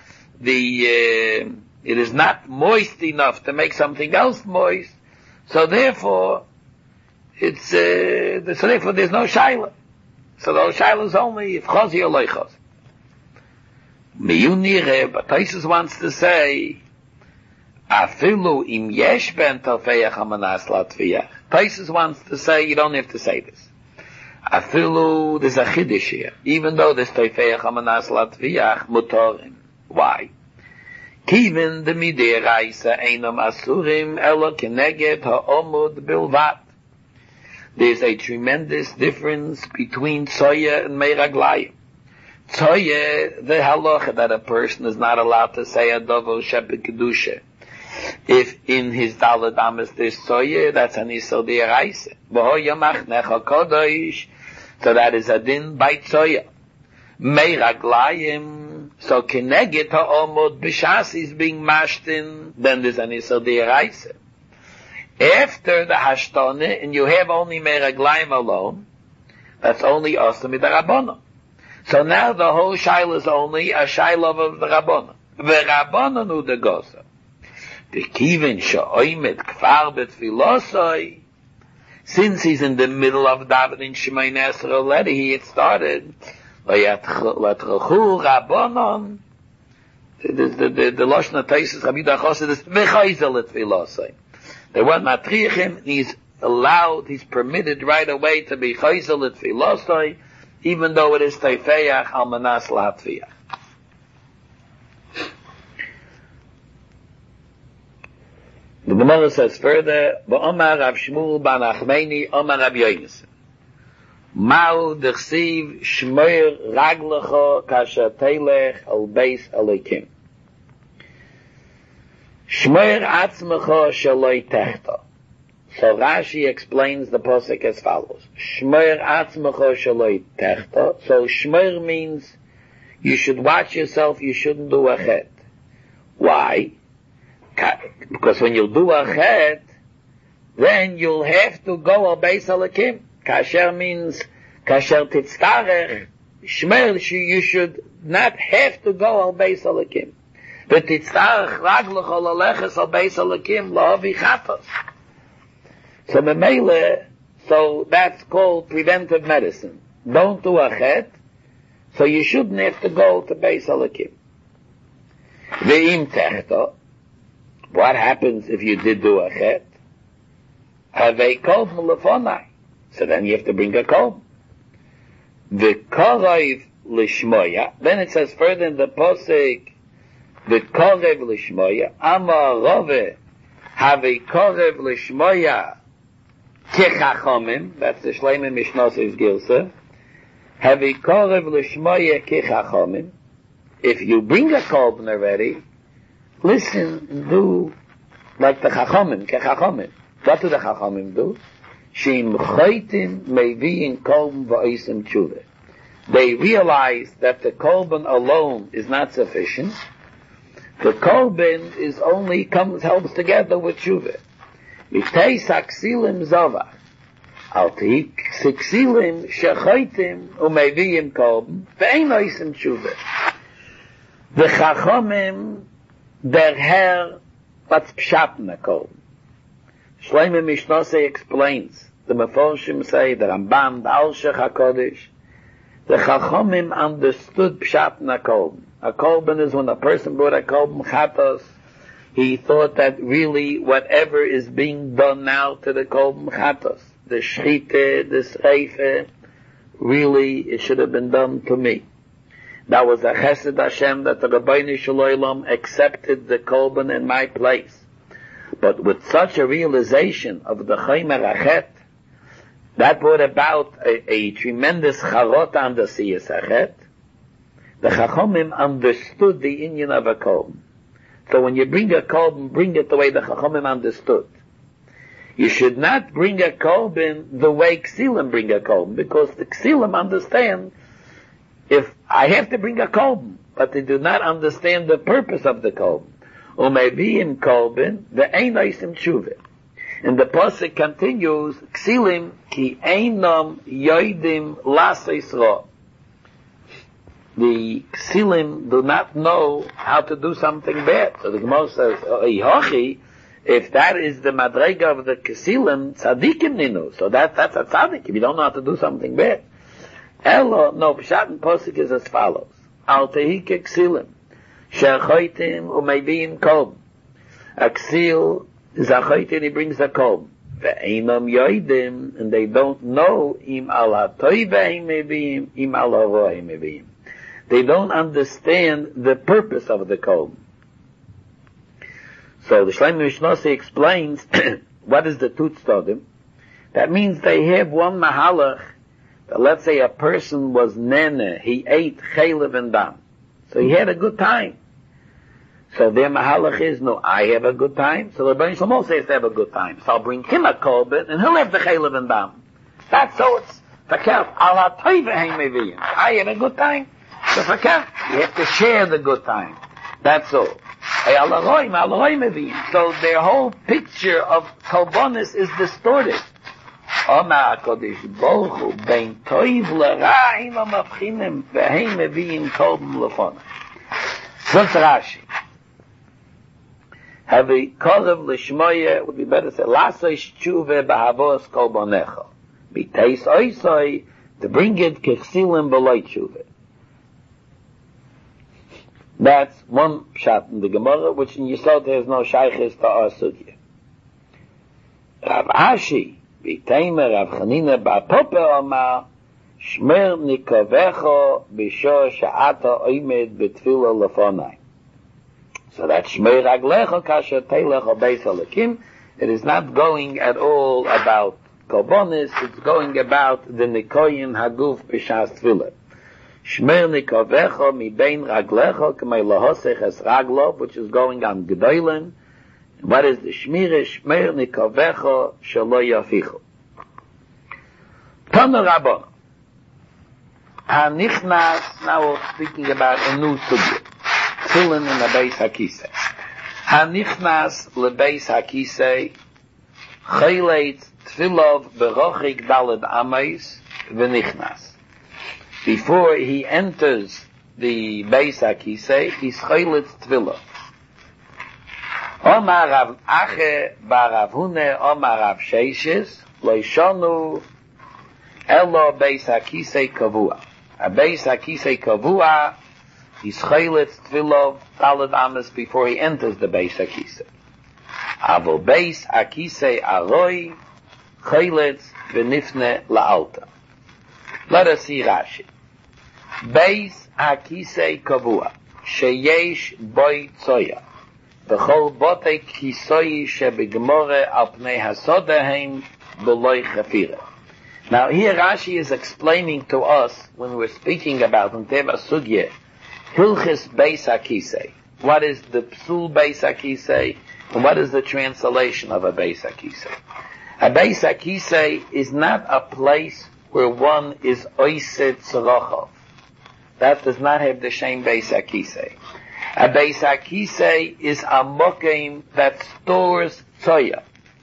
It is not moist enough to make something else moist. So therefore it's so therefore there's no shaila. So the shaila is only if chazi or loy chazi. Miyunire, but Taisus wants to say afilu im yesh ben tafeyach hamanas latviach. Taisus wants to say you don't have to say this. Afilu, there's a chiddush here. Even though there's tafeyach hamanas latviach mutorim. Why? Kivin the midei raisa einam asurim elo keneged ha'omud bilvat. There's a tremendous difference between tzoya and meiraglayim. Tzoya, the halacha that a person is not allowed to say a dovo shepe kedusha. If in his dalad amas there's tzoya, that's an isel d'oraisa. V'ho yamach necha kodosh, so that is a din by tzoya. Meiraglayim, so keneged ha'omod b'shas is being mashtin, then there's an isel d'oraisa. After the hashtana, and you have only meraglaim alone, that's only osam midarabona. So now the whole shaila is only a shaila of the rabona. The rabona nu de gosa. The kivin sha'oimet kfar betfilosoi. Since he's in the middle of davening Shemoneh Esrei already, he had started. Latrachu rabonon. The Lashon HaTaisus, Rabbi Yehuda HaChassid is v'chayzel l'tfilasai. They weren't matrichim, he's allowed, he's permitted right away to be chayzel l'tfilasai, even though it is teifeach al manas l'hatfiach. The Gemara says further, V'omar Rav Shmuel bar Nachmani, Omar Rabbi Yonasan. Ma'u d'chsiv shmoir raglecha kasher teilech al beis Elokim. Shmoir atzmecha shaloi techta. So Rashi explains the posuk as follows. Shmoir atzmecha shaloi techta. So shmoir means you should watch yourself, you shouldn't do a chet. Why? Because when you do a chet, then you'll have to go al beis Elokim. Kasher means, kasher titztarech, shmer, you should not have to go al beis Elokim. But titztarech raglech al aleches al beis Elokim la'avi chatos. So memele, so that's called preventive medicine. Don't do a chet, so you shouldn't have to go to beis Elokim. Ve'im techto, what happens if you did do a chet? Havei kolb lefonai. So then you have to bring a kolb. V'korev l'shmoya. Then it says further in the posik, v'korev l'shmoya. Amar rove, havei korev l'shmoya kichachomim. That's the Shleimer Mishnas's Gilsa. Havei korev l'shmoya kichachomim. If you bring a kolb already, listen and do like the chachomim, kechachomim. What do the chachomim do? Sheim chaytim mevi'in kolben v'oisim tshuva. They realize that the kolben alone is not sufficient. The kolben is only helps together with tshuva. V'teis aksilim zova. Al teik siksilim shechaytim umevi'im kolben v'ein oisim tshuva. The chachomim der Herr what's pshat in the kolben. Shleimer Mishnasei explains, the Meforshim say, the Ramban, the Alshech HaKodesh, the Chachomim understood Pshat in a kolben. A kolben is when a person brought a kolben chatos, he thought that really whatever is being done now to the kolben chatos, the shchite, the sreife, really it should have been done to me. That was a chesed Hashem that the Rabbeinu Shalom accepted the kolben in my place. But with such a realization of the Chaymer Achet, that brought about a tremendous charot on the Siyas Achet. The Chachomim understood the inyan of a kolben. So when you bring a kolben, bring it the way the Chachomim understood. You should not bring a kolben the way Ksilim bring a kolben, because the Ksilim understand if I have to bring a kolben, but they do not understand the purpose of the kolben. Umevi'im kolben ve'ein oisim tshuva. And the pasuk continues, Ksilim ki einam yoidim laseis ra. The Ksilim do not know how to do something bad. So the Gemara says, Ihochi, if that is the madrega of the Ksilim, tzadikim ninu. So that's a tzadik, if you don't know how to do something bad. Elo, no, Pshat and pasuk is as follows. Al tehike Ksilim. She'achaytim u'mevi'im kolb. A ksil is achaytim, he brings a kolb. Ve'einam yoidim, and they don't know im al ha'toy ve'im mevi'im, im al ha'ro'im mevi'im. They don't understand the purpose of the kolb. So the Shleimer Mishnasei explains what is the tutzodim. That means they have one mahalach. That let's say a person was nene, he ate chaylev and dam. So he had a good time. So their mahalach is, no, I have a good time. So the Rebbeinu Shlomo says to have a good time. So I'll bring him a kolben, and he'll have the chaylev and dam. That's so it's fakir. Ala toiveheim meviyim. I had a good time. So fakir, you have to share the good time. That's all. So their whole picture of kolbonis is distorted. Omar HaKadosh Baruch Hu bein toiv l'ra'im ha'mavchinim v'heim meviyim kolben l'fonah. Says Rashi, have a korev l'shmoye, would be better to say, lasois tshuve b'havos kolbonecha. B'teis oisoi, to bring it kechsilim b'loi tshuve. That's one pshat in the Gemara, which in Yisod there is no shaykhis to our sugya. Rav Ashi, v'teimer Rav Chanina ba'pope omar, shmer nikovecho b'shor sha'ata oimed b'tfilo lefonai. So that shmer raglecho kasher teilech obeis halakim, it is not going at all about korbanos, it's going about the nikoyin haguf b'shas tfilah. Shmer nikovecho mi bein raglecho k'may lohosech es raglo, which is going on gedolim. What is the shmire? Shmer nikovecho shelo yafichu. Tana Rabbon. Hanichnas, now we're speaking about a new subject. Tefillin in the Beis HaKisei. Hanichnas lebeis HaKisei, chayleit tefillov berochik daled ameis v'nichnas. Before he enters the Beis HaKisei, he's chayleit tefillov. Omar Rav Ache bar Rav Hune, Omar Rav Sheishes, loishonu elo Beis HaKisei kavua. A Beis HaKisei kavua, he's chayleit tefillov daled ameis before he enters the Beis HaKisei. Avo Beis HaKisei aroi, chayleit v'nifne la'alta. Let us see Rashi. Beis HaKisei kavua, sheyesh boi tzoya, v'chol botei kisoi shebegmore al pnei hasodahem b'loi chafira. Now here Rashi is explaining to us, when we're speaking about Teva Sugye, Hilchis Beis HaKisei. What is the Psul Beis HaKisei, and what is the translation of a Beis HaKisei? A Beis HaKisei is not a place where one is oiset tzorochov. That does not have the same Beis HaKisei. A Beis HaKisei is a mokim that stores tzoya.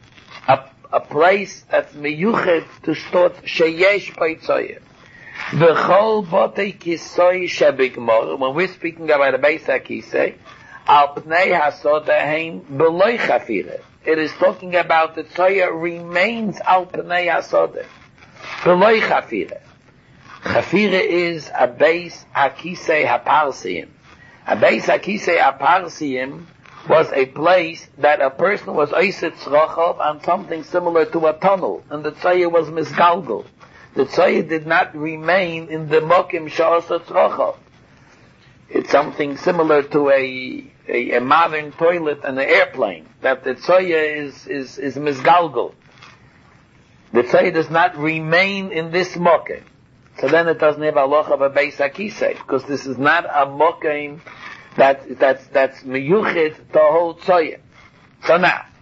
A place that's meyuched to store sheyesh by tzoya. V'chol botei kisoi shebigmor, when we're speaking about a Beis HaKisei, al pnei hasodahem b'loi chafire. It is talking about the tzoya remains al pnei hasodah. B'loi chafire. Chafire is a Beis HaKisei haparsiim. A Beis HaKisei haparsiim was a place that a person was oiset tzrochov on something similar to a tunnel, and the tzoya was misgalgal. The tzoya did not remain in the mokim she'osa tzrochov. It's something similar to a modern toilet and an airplane, that the tzoya is misgalgal. The tzoya does not remain in this mokim. So then it doesn't have a loch of a Beis HaKisei, because this is not a mokim that's miyuchid to hold tzoya. So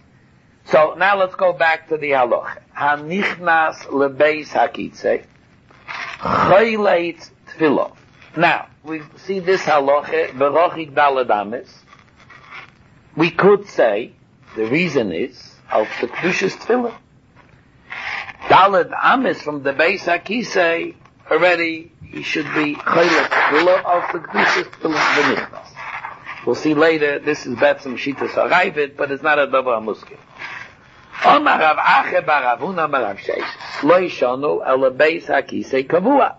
now let's go back to the halacha. Hanichnas lebeis HaKisei, chayleit tefillov. Now, we see this halacha, berochik daled ames. We could say, the reason is, of the kedushas tefillah. Daled ames from the Beis HaKisei, already, he should be chayleit tefillah of the kedushas tefillah v'nichnas. We'll see later, this is Betzim Shitas HaRavid, but it's not a Davar HaMuskil. Omar Rav Ache bar Rav Huna bar Rav Sheishes, lo yishonu ela Beis HaKisei kavua.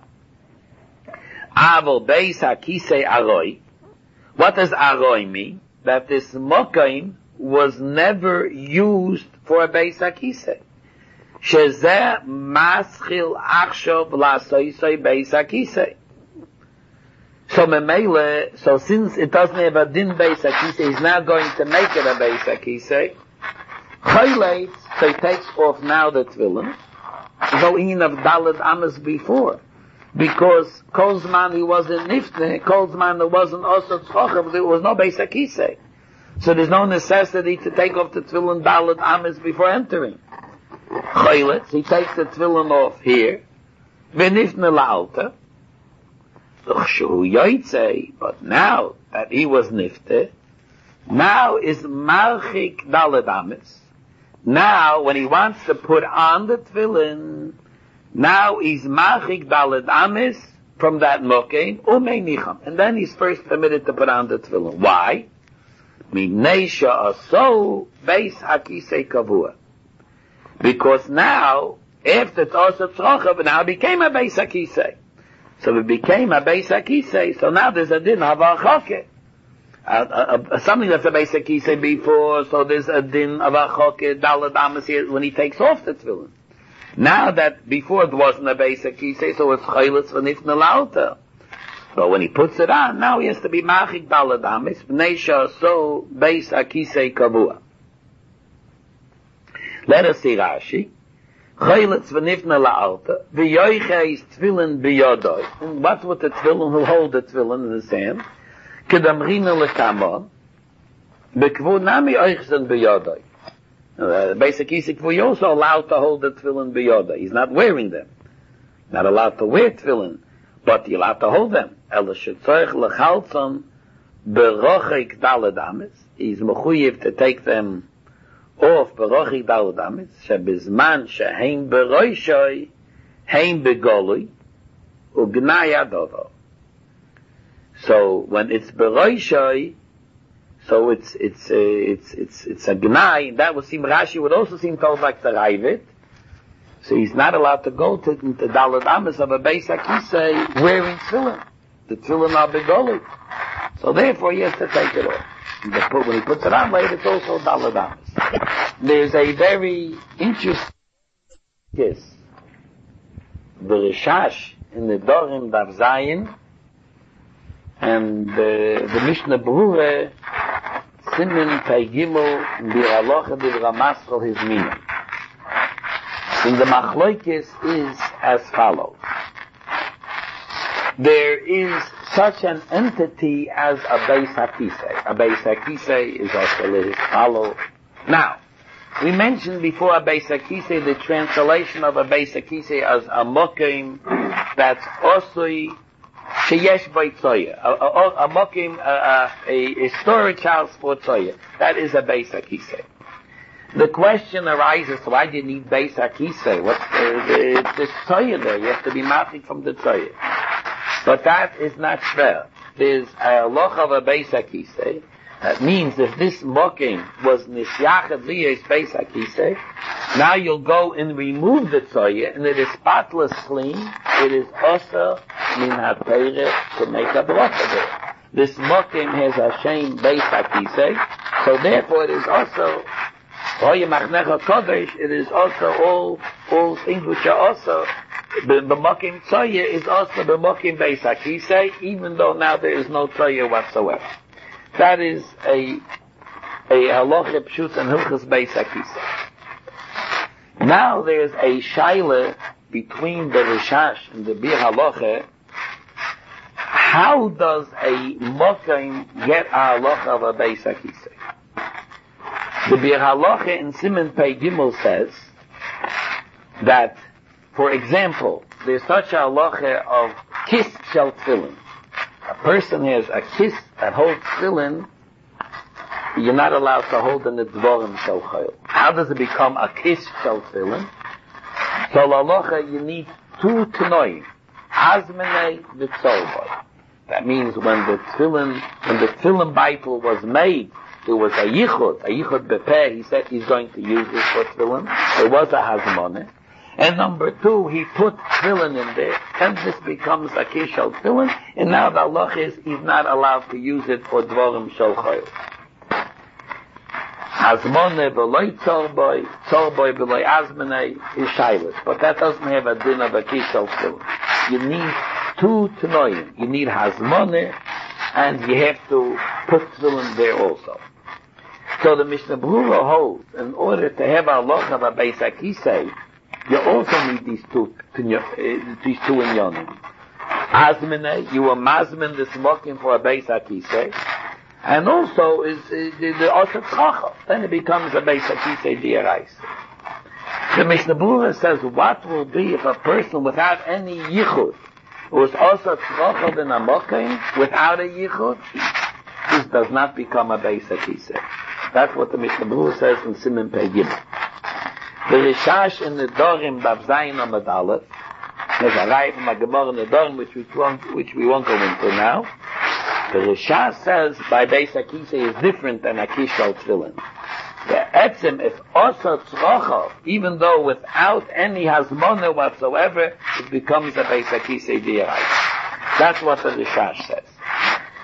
Avol Beis HaKisei aroi. What does aroi mean? That this mokaim was never used for a Beis HaKisei. Shezeh maschil achshov lasoisoi Beis HaKisei. So since it doesn't have a din Beis HaKisei, he's now going to make it a Beis HaKisei. Chayleit, so he takes off now the tefillin. No in of Daled Amas before. Because Kolzman he wasn't Nifne, Kolzman there wasn't also Tzchochav, there was no Beis HaKisei. So there's no necessity to take off the tefillin Daled Amas before entering. Chayleit, he takes the tefillin off here. V'nifne la'alta. But now that he was nifte, now is malchik daled ames. Now, when he wants to put on the tefillin, now he's malchik daled ames from that mokein, umei and then he's first permitted to put on the tefillin. Why? Minei she'aso Beis HaKisei kavua. Because now, after it's also tzrochav, now it became a Beis HaKisei. So it became a Beis HaKisei. So now there's a din of a chokeh. something that's a basic kisei before, so there's a din of a choket, dalad amas here, when he takes off the tefillin. Now that before it wasn't a basic kisei, so it's chaylis v'nifna lauta. So when he puts it on, now he has to be machik dalad amas, v'neisha so beis akisei kavua. Let us see Rashi. Chaylis v'nifna lauta, v'yoiches tefillin b'yodoi. And what's with the tefillin? Who hold the tefillin in his hand? Kedamrina lekamon, bekvud nami oichsen b'yodoi. Basic isik, you're also allowed to hold the tefillin b'yodoi. He's not wearing them. Not allowed to wear tefillin, but you're allowed to hold them. Ela shetzoich lechaltzon berochik daled amis. He's mechuyev to take them off berochik daled amis. Shebizman sheheim beroishoi, heim begolui, ugnai adovo. So when it's beroishoi, so it's a gnai. That would seem Rashi would also seem told like the Raivit. So he's not allowed to go to the Dalad Amas of a Beis HaKisei wearing tefillin. The tefillin are begoli. So therefore he has to take it off. When he puts it on later, it's also Dalad Amas. There's a very interesting case. The Rishash in the Dorim Dav Zayin, and the Mishnah Berurah Simin Peigimel Biralocha Div Ramaschal his meaning. And the Machloikis is as follows. There is such an entity as a Beis HaKisei. A Beis HaKisei is also his follow. Now, we mentioned before a Beis HaKisei, the translation of a Beis HaKisei as a Mokim that's Osui Sheyesh by Tzoya, a mokim, a storage house for Tzoya. That is a Beis HaKisei. The question arises, why do you need Beis HaKisei? What's the Tzoya there? You have to be mafik from the Tzoya. But that is not fair. There's a loch of a Beis HaKisei. That means if this mokim was nisyachet liyes Beis HaKisei, now you'll go and remove the Tzoya, and it is spotless clean. It is also min ha-teireh to make a bracha there. This mokim has Hashem Beis HaKisei, so therefore it is also Hoye Machnecha Kodesh. It is also all things which are also the mokim Tzoya is also the mokim Beis HaKisei, even though now there is no Tzoya whatsoever. That is a halacha pshut and hilchas Beis HaKisei. Now there's a shaila between the Rishash and the Bir Halacha. How does a mokim get a halacha of a Beis HaKisei? The Bir Halacha in Siman Pei Gimel says that, for example, there's such a halacha of kiss shel tefillin. A person has a kiss that holds tefillin, you're not allowed to hold in the dvorim shel chayil. How does it become a kiss shel tefillin? So halacha, you need two tenoim, azmenei v'tzolboi. That means when the tefillin baitel was made, there was a yichud bepeh. He said he's going to use this for tefillin. There was a hazmoneh. And number two, he put tefillin in there, and this becomes a kiss shel tefillin, and now the halacha is he's not allowed to use it for dvorim shel chayil. Hazmoneh v'loy tzolboi v'loy azmoneh is shaylis, but that doesn't have a din of a kiss shel tefillin. You need two tenoim. You need hazmoneh, and you have to put tefillin there also. So the Mishnah Berurah holds, in order to have a halacha of a Beis HaKisei, you also need these two inyonim. Azmeneh, you are mazmen this mokim for a Beis HaKisei, and also is the Oshet Chacham. Then it becomes a Beis HaKisei di'oraisa. The Mishnah Berurah says, what will be if a person without any yichud was also tzrochel in a mokim without a yichud? This does not become a Beis HaKisei. That's what the Mishnah Berurah says in Siman Pei Gimel. The Rishash in the Dorim Dav Zayin Amud Aleph, there's a raya from a Gemara in the Dorim which we won't go into now. The Rishash says by Beis HaKisei is different than a kiss shel tefillin. The etzim is also tzrochel, even though without any hazmoneh whatsoever, it becomes a Beis HaKisei di'oraisa. That's what the Rishash says.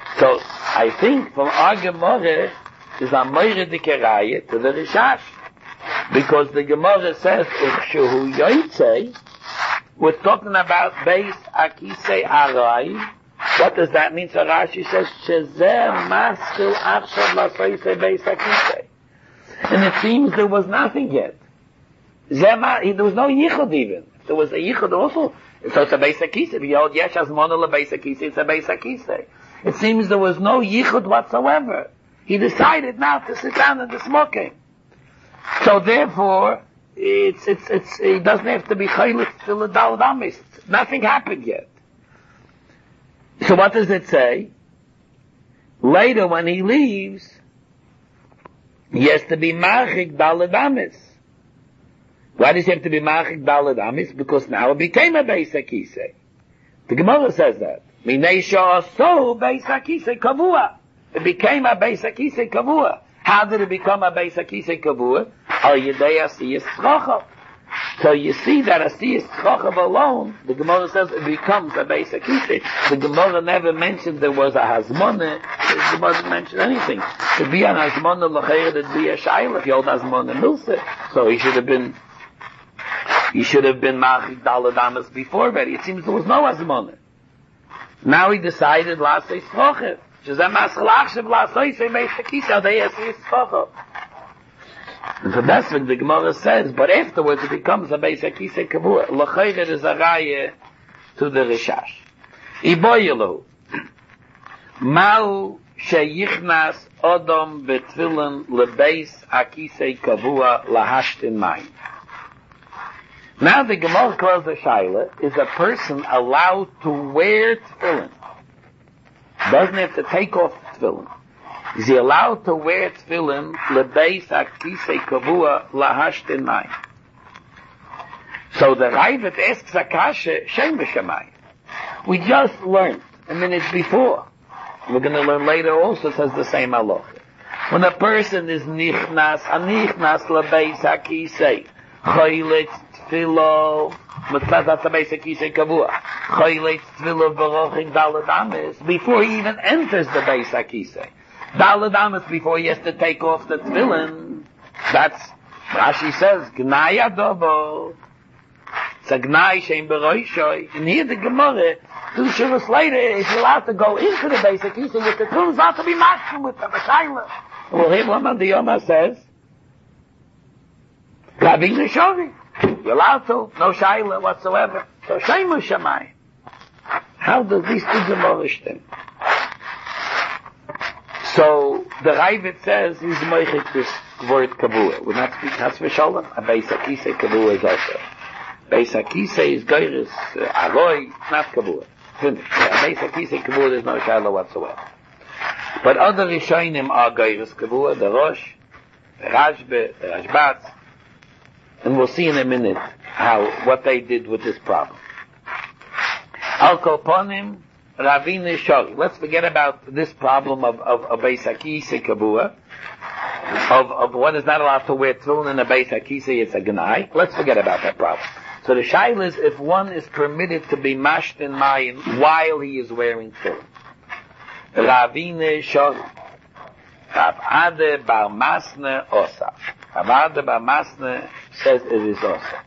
So, I think from our Gemara is a Meire Dikeraya to the Rishash. Because the Gemara says, U'kshuhu yoytzei, we're talking about Beis Akisei Arai. What does that mean? So Rashi says, Shezeh maskil achshav lasoisei Beis Akisei. And it seems there was nothing yet. There was no yichud even. There was a yichud also. So it's a Beis Akisei. Behold, yesh azmona leBeis Akisei, it's a Beis Akisei. It seems there was no yichud whatsoever. He decided now to sit down in the smoking. So therefore, it doesn't have to be chaylik till the Daled Amis. Nothing happened yet. So what does it say? Later when he leaves, he has to be machik Daled Amis. Why does he have to be machik Daled Amis? Because now it became a Beis Akisei. The Gemara says that. Minei sha'aso Beis Akisei kavua. It became a Beis Akisei kavua. How did it become a Beis Akisei kavua? Al yedei asiyas tzrochav. So you see that asiyas tzrochav alone, the Gemara says it becomes a Beis Akisei. The Gemara never mentioned there was a hazmona. The Gemara didn't mention anything. To be an hazmona l'chayr, it'd be a shayla if you hold hazmona milsa. So he should have been machik Daled Amis before already. It seems there was no hazmona. Now he decided lasei tzrochav. And so that's what the Gemara says, but afterwards it becomes a Beis Akisei Kavua. L'chayr is a raya to the Rishash. Iboyelu. Ma'u sheyichnas Odom betfilin leBeis Akisei Kavua lahashtin mayim. Now the Gemara calls the Shaila, is a person allowed to wear tefillin? Doesn't have to take off tefillin. Is he allowed to wear tefillin leBeis Akisei Kavua lahashtin mayim? So the Ravid asks Akasha Shem b'Shamayim. We just learned a minute before. We're going to learn later also, says the same halacha. When a person is nichnas leBeis Akisei choylek tefillah, that's a Beis Akisei Kavua. Choylek tefillah v'rochik Daled Amis before he even enters the Beis Akisei. Daled Amis before he has to take off the tefillin. That's Rashi says gnai adobo. It's a gnai shein beroishoi. And here the Gemara 2 shuras later is allowed to go into the Beis Akisei with the tefillin, not to be matching with the B'shayla. Well, here Raman Diyoma says Rabbi Nishori. You're allowed to, no shayla whatsoever. So shaymu shamayim. How does these two Gemaras stem? So the Ravid says he's moichik this word kavua. We're not speaking Chas v'Sholem. A Beis Akisei kavua is also. Beis Akisei is geiris aroi, not kavua. Finished. A Beis Akisei kavua, there's no shayla whatsoever. But other Rishonim are geiris kavua, the Rosh, the Rashbe, the Rashbatz. And we'll see in a minute what they did with this problem. Al Kolponim, Ravina Shori. Let's forget about this problem of Beis Akisei Kavua, of one is not allowed to wear tefillin in a Beis Akisei, it's a gnai. Let's forget about that problem. So the shaila is if one is permitted to be mashed in mayim while he is wearing tefillin. Ravina Shori. Rav Ade Bar Masne Osa. Rav Ade Bar Masne says it is also.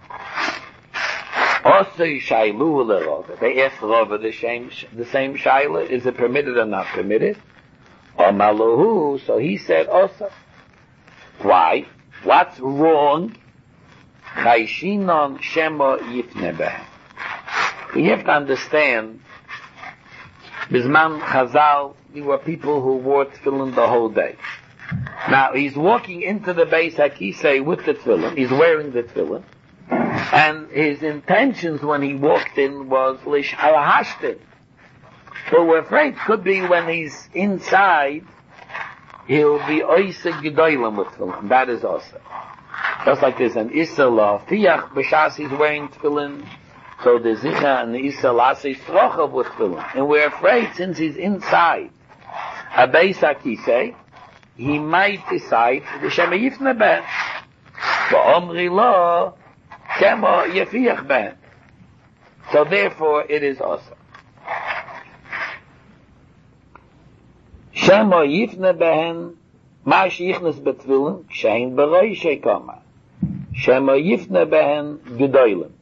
Also Shailu L'Rova. They asked Rova the same Shaila, is it permitted or not permitted? Or Maluhu, so he said also. Why? What's wrong? Chayshinon Shemo Yifne Behem. You have to understand, Bizman Chazal, there were people who wore tefillin the whole day. Now, he's walking into the Beis Akisei with the tefillin, he's wearing the tefillin, and his intentions when he walked in was lish halahashtin. But we're afraid could be when he's inside, he'll be oisa gedolim with tefillin. That is also. Just like there's an Issa La'afiyach, b'shas he's wearing tefillin, so the Zicha and the Issa La'asei Srochav with tefillin. And we're afraid since he's inside a Beis Akisei, he might decide the Shema Yifne Ben. V'omri lo Shema Yafiyach Ben. So therefore it is also. Shema yifne behen, ma shichnes betwillen, kshein beroi shekoma. Shema yifne behen gedoylem.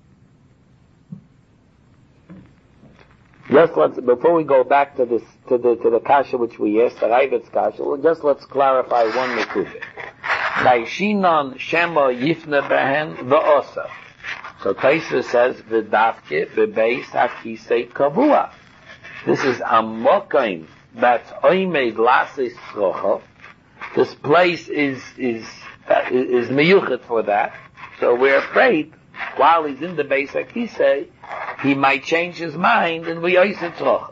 Before we go back to this, to the kasha which we asked, the Ravid's kasha, let's clarify one nekuda. Chayshinon shema yifne behen v'osa. So Taisa says, v'davke v'beis hakisei kavua. This is a mokaim that's oimed lasis trocha. This place is miyuchet for that. So we're afraid, while he's in the beis hakisei, he might change his mind and we oiset trocha.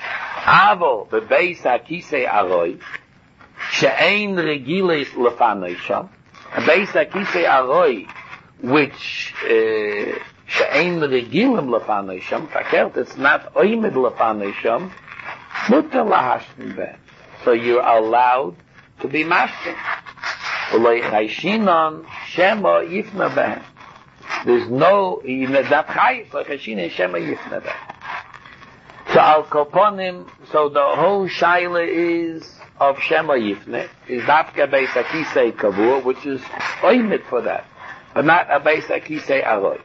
Avo v'beis hakisei aroi, she'ein regiles lefanei sham. A beis hakisei aroi, which she'ein regilim lefanei sham, fakert, it's not oimed lefanei sham, mutter lahashtin ben. So you're allowed to be mashkin. Ulei chayshinon shema yifna ben. There's no that chayis like chayshinon shema yifna ben. So al koponim, so the whole shaila is of shema yifna is dafka beis hakisei kavua, which is oimed for that, but not a beis hakisei aroi.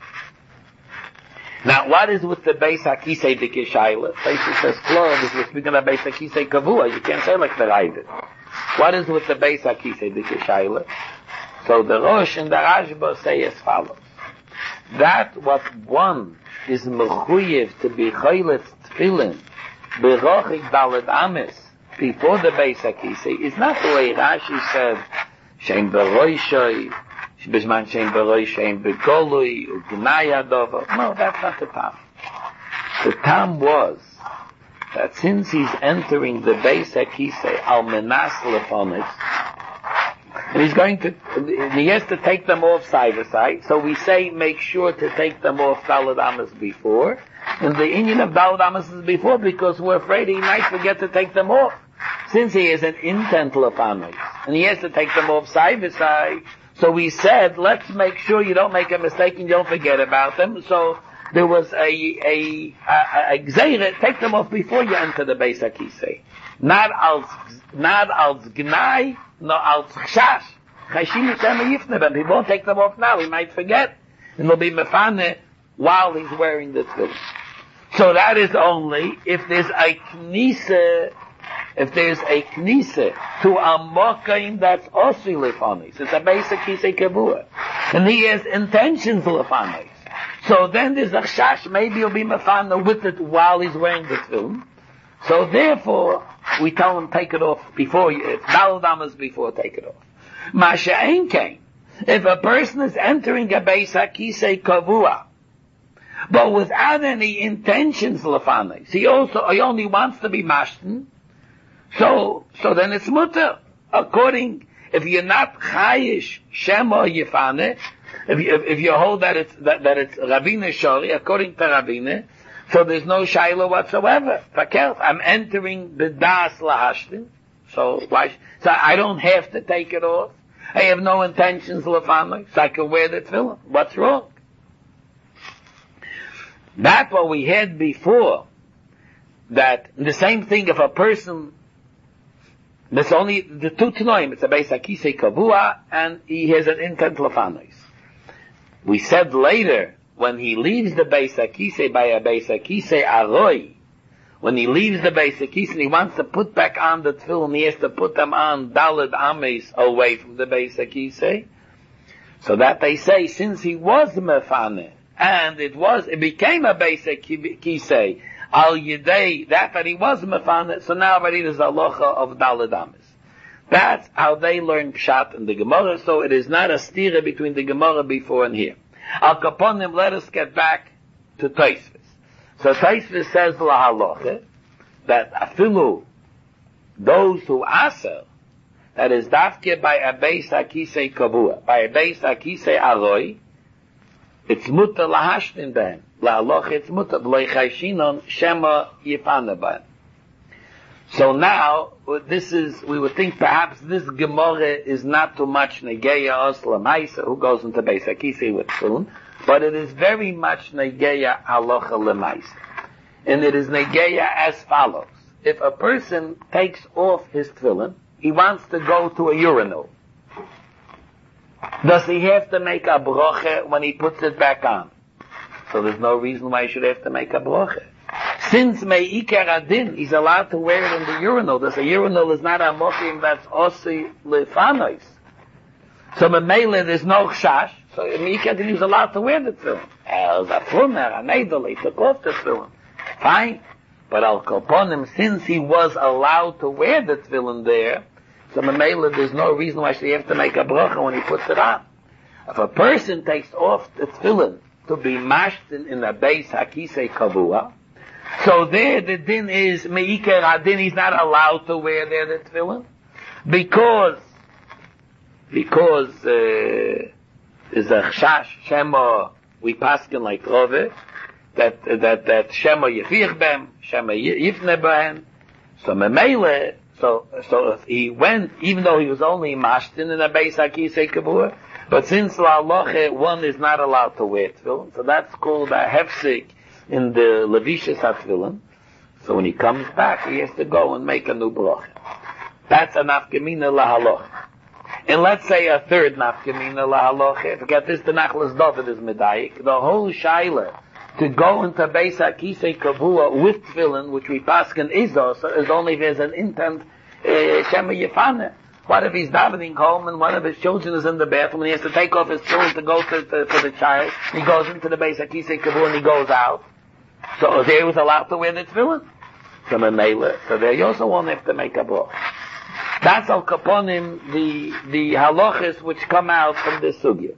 Now, what is with the beis hakisei dikishayla? Taisa says, "Flora, this is speaking about beis hakisei kavua." You can't say like the Ravid. What is with the beis hakisei dikishayla? So the Rosh and the Rashba say as follows: that what one is mechuyev to be chaylet tefillin berochik daled ames before the beis hakisei is not the way Rashi said, "Shein beroishay." Bisman shein beroi shein begolui ugnai adover. No, that's not the tam. The tam was that since he's entering the beis hakisei al menas lefonis, and he has to take them off side to side. So we say make sure to take them off daled amas before, and the Indian of daled amas is before because we're afraid he might forget to take them off. Since he has an intent lefonis, and he has to take them off side to side. So we said, let's make sure you don't make a mistake and you don't forget about them. So there was a gzeira, take them off before you enter the beis hakisei. Not als gnai, no als chash. Chayshim shema yifne ben. He won't take them off now, he might forget. And he'll be mefane while he's wearing the tefillin. So that is only if there's a knisa, to a mokaim that's osi lefanis. It's a basic kisei kavua. And he has intentions lefanis. So then there's a chash, maybe he'll be mefana with it while he's wearing the tefillin. So therefore, we tell him take it off before, if daled amas before, take it off. Masha'en came. If a person is entering a beis hakisei kavua, but without any intentions lefanis, he only wants to be mashten, so then it's mutter. According, if you're not chayish shema yifane, if you hold that it's Ravina Shori, according to Ravina, so there's no shaila whatsoever. Fakert, I'm entering b'das lahashtin, so I don't have to take it off. I have no intentions lefane, so I can wear the tefillin. What's wrong? That's what we had before. That the same thing if a person. There's only the two tanoim. It's a beis hakisei kavua, and he has an intent lefanos. We said later, when he leaves the beis hakisei by a beis hakisei aroi, when he leaves the beis hakisei and he wants to put back on the tefillin, he has to put them on daled ames away from the beis hakisei. So that they say, since he was mefane, and it became a beis hakisei, al yedei, that he was mefane, so now already there's a halacha of daled ames. That's how they learn pshat in the Gemara, so it is not a stira between the Gemara before and here. Al kaponim, let us get back to Tosfos. So Tosfos says la halacha, that afilu, those who aser, that is dafke by a beis hakisei kavua, by a beis hakisei aroi, it's mutter lahashtin ben. La halacha it's mutter, v'lo chayshinon shema yifane ben. So now, we would think perhaps this Gemara is not too much negeya os lemaisa, who goes into beis hakisei with tefillin, but it is very much negeya halacha lemaisa. And it is negeya as follows. if a person takes off his tefillin, he wants to go to a urinal. Does he have to make a broche when he puts it back on? So there's no reason why he should have to make a broche. Since me'ikar adin, he's allowed to wear it in the urinal. The urinal is not a mokim that's osi lefanos. So memele there's no chash. So me'ikar adin he's allowed to wear the tefillin. El zafuner, a neidol, he took off the tefillin. Fine. But al koponim, since he was allowed to wear the tefillin there, so memele there's no reason why he have to make a bracha when he puts it on. If a person takes off the tefillin to be mashed in a beis hakisei kavua, so there the din is meikar adin, he's not allowed to wear there the tefillin because is a chash shema we paskin like Rove that shema yefich bem shema yifne bem. So memele so if he went, even though he was only mashtin in a beis hakisei kavua, but since la halacha one is not allowed to wear tefillin, so that's called a hefsek in the Levishas HaTefillin. So when he comes back, he has to go and make a new bracha. That's a nafkamina lahaloch. And let's say a third nafkamina lahaloch. Forget this, the Nachlas David is medayik. The whole shaila to go into Beis HaKisei Kavua with tefillin, which we paskin is only if there's an intent Shema Yefane. What if he's davening home and one of his children is in the bathroom and he has to take off his tefillin to go for the child? He goes into the Beis HaKisei Kavua and he goes out. So there he was allowed to wear the tefillin. So there you also won't have to make a bracha. That's al kaponim the halachas which come out from this sugya.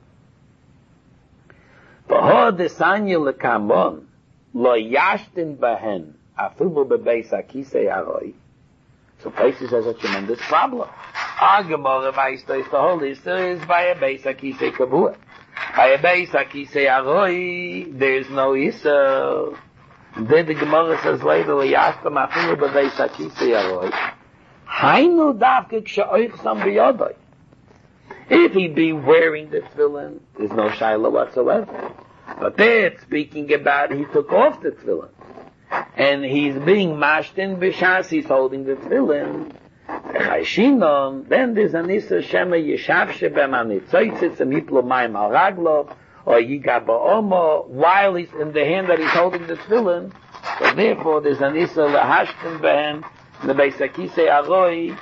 V'ho desanya lekamon lo yashtin bahen afilu bebeis hakisei aroi. So Pesach has a tremendous problem. Our Gemara Vaistos the whole issue is by a beis hakisei kavua. By a beis hakisei aroi there is no issue. Then the Gemara says later, "Yashtam afilu bebeis hakisei aroi." Hainu davke kshaoich sam biyodai. If he be wearing the tefillin, there's no shaila whatsoever. But there, speaking about, he took off the tefillin, and he's being mashed in b'shas. He's holding the tefillin. Then there's an issa shema yeshavshe b'manitzoitzitz and hiplo mayim al raglo, or yiga ba'omo, while he's in the hand that he's holding the tefillin. So therefore, there's an issa lahashten behen the Beis HaKisei Aroi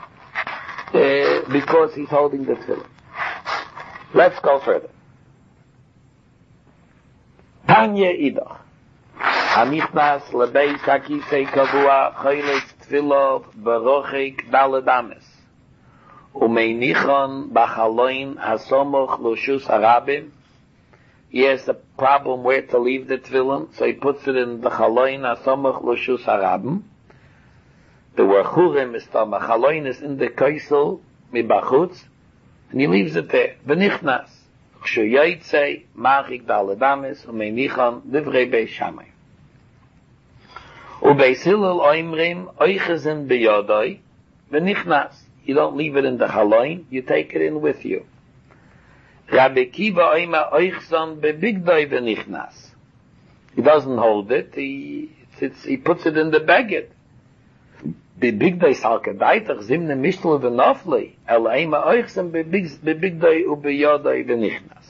because he's holding the tefillin. Let's go further. Tanya Idach Hanichnas lebeis hakisei kavua choylek tefilov berochik daladames umeinichon bachaloin hasomoch loshus harabim. He has a problem where to leave the tefillin, so he puts it in the chaloin hasomoch loshus harabim. The Warchurim is Tama Chaloin is in the Kaisel Mibachutz, and he leaves it there. Benichnas. Kshoyaitze, Machik Daladamis, Umeinichon, Divrei Beis Shammai. Ubeis Hillel Oimrim, Oichezen Beyodoi, Benichnas. You don't leave it in the Chaloin, you take it in with you. Rabbi Kiva Oima Oichzon Bebigdoi Benichnas. He doesn't hold it, he puts it in the baguette. Bebigdoi salkadaitach zimne mishtlu v'nofli el eima oichsem bebigdoi ubeyodoi v'nichnas.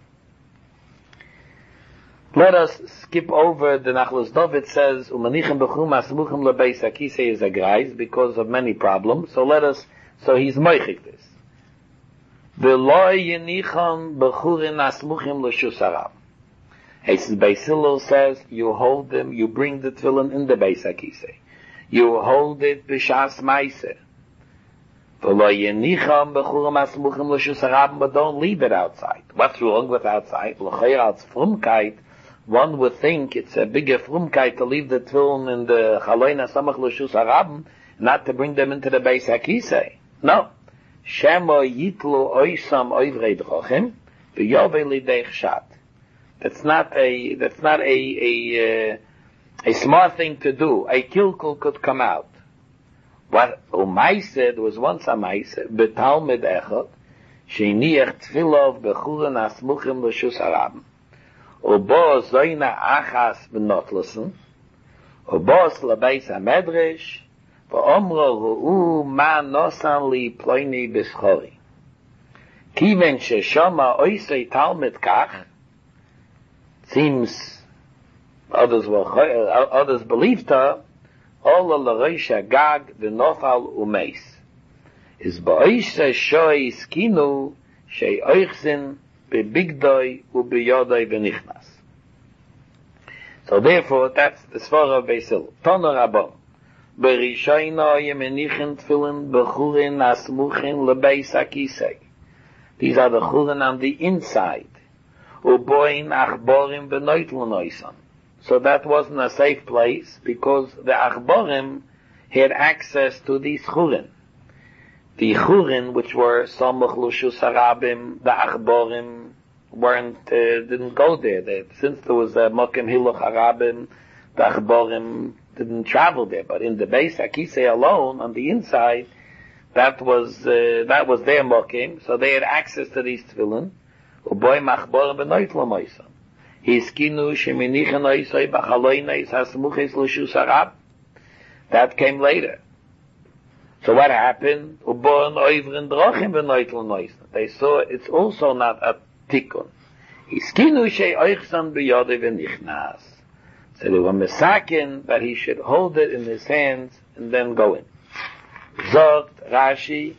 Let us skip over the Nachlas David says umanichem bechum asmuchem lebeis hakisei is a greis because of many problems. So he's moichik this. V'loi yenicham bechurin asmuchem l'shus harab. Beis Hillel says you hold them, you bring the tefillin in the Beis HaKisei. You hold it b'shas ma'aseh. But don't leave it outside. What's wrong with outside? One would think it's a bigger frumkeit to leave the tefillin in the chaloina samach l'shus harabim, not to bring them into the Beis HaKisei. No. Shema yitlu oisam oivrei drachim v'yovei lidei chshat. That's not a smart thing to do. A kilkul could come out. What Umaise, there was once a Maise, betalmid echot, sheiniach tfilov bechuren asmuchim l'shus harabim. Ubo zoyna achas b'notlasen, ubo slabeis hamedrash, ואומרו ראו מה נוסן לי פלוני בסחורי. כיוון ששומע אויסי תלמד כך, seems others believed her, all l'reish agag v'nofal umeis. Is ba'oishe shoy skinu shei oichzin bebigdoi ubiyodoi v'nichnas. So therefore, that's the svara of Beisil. Tono Rabban. Berishayna yemenichin tfilin bechurin asmuchin lebeis akisei. These are the churin on the inside. Uboin achborim benoitl noisan. So that wasn't a safe place because the achborim had access to these churin. The churin, which were samuch lushus harabim, the achborim didn't go there. Since there was a mokim hiluch harabim, the achborim didn't travel there. But in the base akisei alone, on the inside, that was their mokim, so they had access to these tefillin. Uboy machborim benoitl noisan. That came later. So what happened? They saw it's also not a tikkun. So they were misakin that he should hold it in his hands and then go in. Zogt Rashi,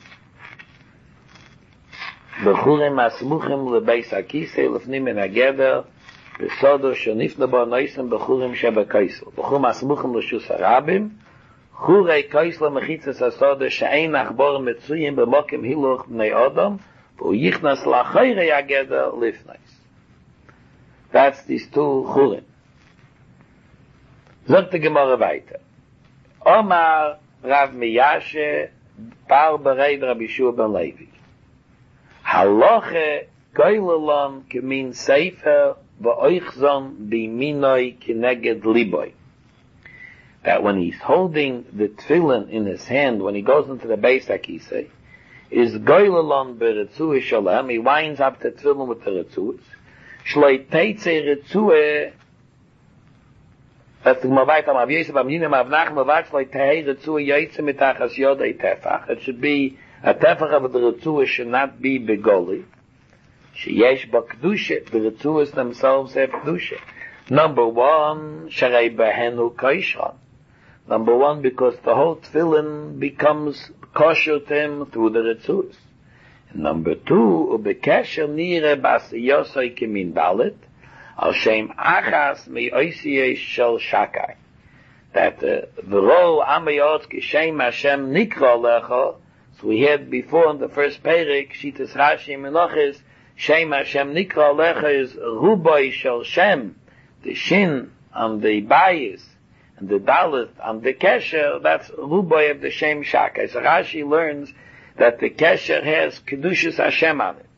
Bechurim asmuchim lebeis akisei lefnim in ageder besodo shonifna bo noisem bechurim shebekaisel. Bechurim asmuchim l'shus harabim churei kaisel mechitzes asodo she'ein achbor metzuyim b'mokim hiluch b'nei odom v'uyichnas la'choyrei ageder lifnais. That's these two churim. Zogt the Gemara weiter. Omar Rav Miyashe bar bereid Rabbi Shua ben Levi. Halache goylelon kemin sefer v'oichzon biminoi kineged liboy. That when he's holding the tefillin in his hand, when he goes into the Beis HaKisei, is goylelon beretzuah shalem. He winds up the tefillin with the retzuahs. Shloi teitze retzuah. That's the Gemara Mav Yosef Amnina Mav Nachman Mav Shloi tehei retzuah yaitze mitachas yodei tefach. It should be a tefach of the retzuah should not be begoli. Sheyesh ba kedusha. The retzuahs themselves have kedusha. Number one, sharei behenu kaishran. Number one, because the whole tefillin becomes kosher to him through the retzuahs. Number two, ubekesher nire bas yosei kemin dalit, al shem achas mi oisiyeh shel shakai. That v'ro amayot kishem Hashem nikra lecha. So we had before in the first perik, Shitas Rashi Menachis, Shem Hashem Nikra Lecha is Ruboy Shel Shem, the Shin on the Bayis, and the Dalit on the Kesher, that's Ruboy of the Shem Shakai. So Rashi learns that the Kesher has Kedushas Hashem on it.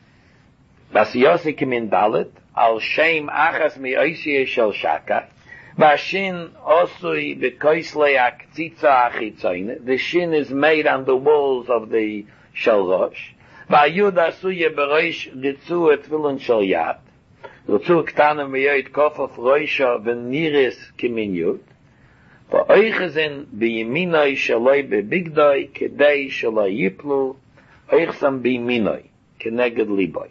Vasiyosi Kimin Dalit, Al Shem Achas Mi Oisiyeh Shel Shakai, Vashin osui bekoislei aktzitza achitzoyne. The shin is made on the walls of the shalrosh. Vayud asuye beroish ritzuah tefillin shel yad. Ritzuah ktanim v'yoyt kofof roisha v'niris kimin yud. V'oichezin b'yiminoi shaloi bebigdoi kedei shaloi yiplu. Oichzam b'yiminoi keneged liboy.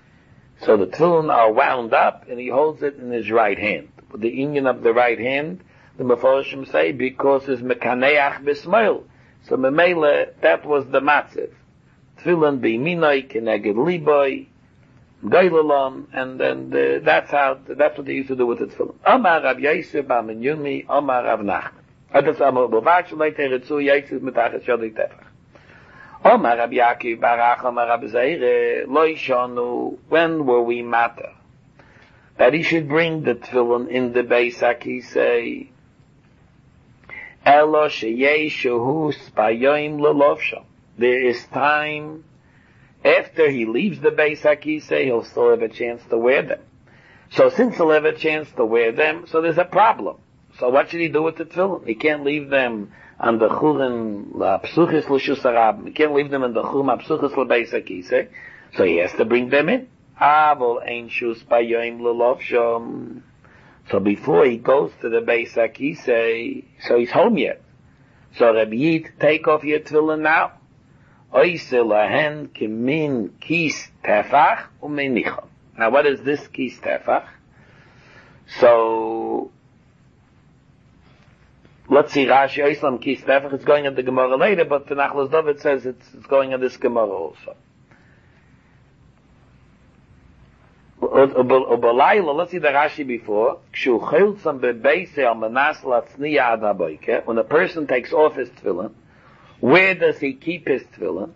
So the tefillin are wound up and he holds it in his right hand. The union of the right hand, the Mefarshim say, because it's mekaneach b'smoil. So memele, that was the matziv. Tefillin b'yiminoi keneged liboy, goylelon, and then that's what they used to do with the tefillin. Omar Rav Yosef bar Menyumi, Omar Rav Nachman. Adas amar b'vad shalei teretzu yaitzis mitachas yodei tefach. Omar Rav Yaakov bar Acha, Omar Rav Zeire, lo yishanu, when were we matter? That he should bring the tefillin in the Beis HaKisei. Elo sheyeshuhu spayoim lelovsham. There is time after he leaves the Beis HaKisei, he'll still have a chance to wear them. So since he'll have a chance to wear them, so there's a problem. So what should he do with the tefillin? He can't leave them on the chulin psuchis l'shus harabim. He can't leave them in the chulin psuchis l'Beis HaKisei. So he has to bring them in. Avol ein shus bayoim lelovsham. So before he goes to the Beis HaKisei, so he's home yet. So Rabbi Yid, take off your tefillin now. Oise lahen kemin kis tefach umenicham. Now what is this kis tefach? So, let's see, Rashi Oislam kis tefach, it's going in the Gemara later, but the Nachlas David says it's going in this Gemara also. Let's see the Rashi before. When a person takes off his tefillin, where does he keep his tefillin?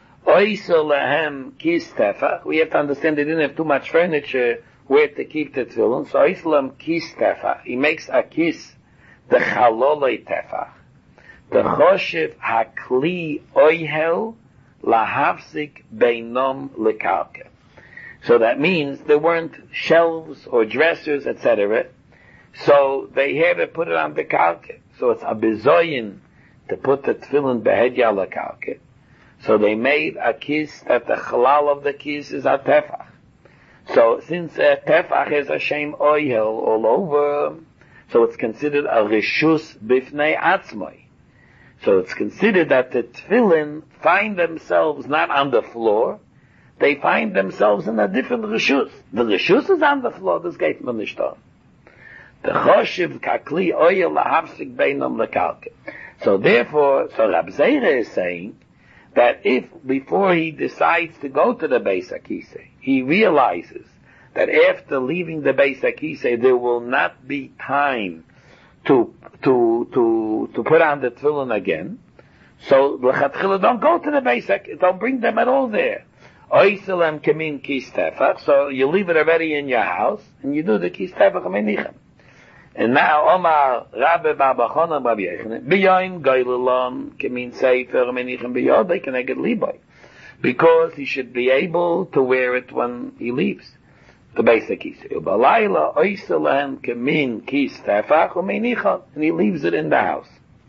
We have to understand they didn't have too much furniture where to keep the tefillin. So Islam kis tefach. He makes a kis, the chalolei tefach. The choshev hakli oihel lahavsik beinom lekalke. So that means there weren't shelves or dressers, etc. So they had to put it on the kalke. So it's a bezoyin to put the tefillin behedya lekalke. So they made a kis that the chalal of the kis is a tefach. So since a tefach is a shem oihel all over, so it's considered a rishus bifnei atzmai. So it's considered that the tefillin find themselves not on the floor, they find themselves in a different rishus. The rishus is on the floor, this geht man nicht on. The choshev kakli oihel lahavsik beinom lekalke. So therefore, Rab Zeira is saying that if before he decides to go to the Beis HaKisei, he realizes that after leaving the Beis HaKisei there will not be time to put on the tefillin again, so l'chatchila don't go to the Beis HaKisei, don't bring them at all there. Oiselem kemin kis tefach, so you leave it already in your house and you do the kis tefach menichem. And now, Omar Rabbi Baba Chonam Rabbi Yechanan, B'yoim Gailulam Kemin Sefer Menichem B'yod, they can get liboy, because he should be able to wear it when he leaves the Beis HaKisei. Ubalayla Oiselahem Kemin Kis Tefach Umenichem, and he leaves it in the house.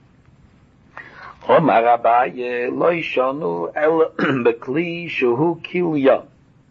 Omar Rabbi Lo Yishonu El Bekli Shuhu Kilyon.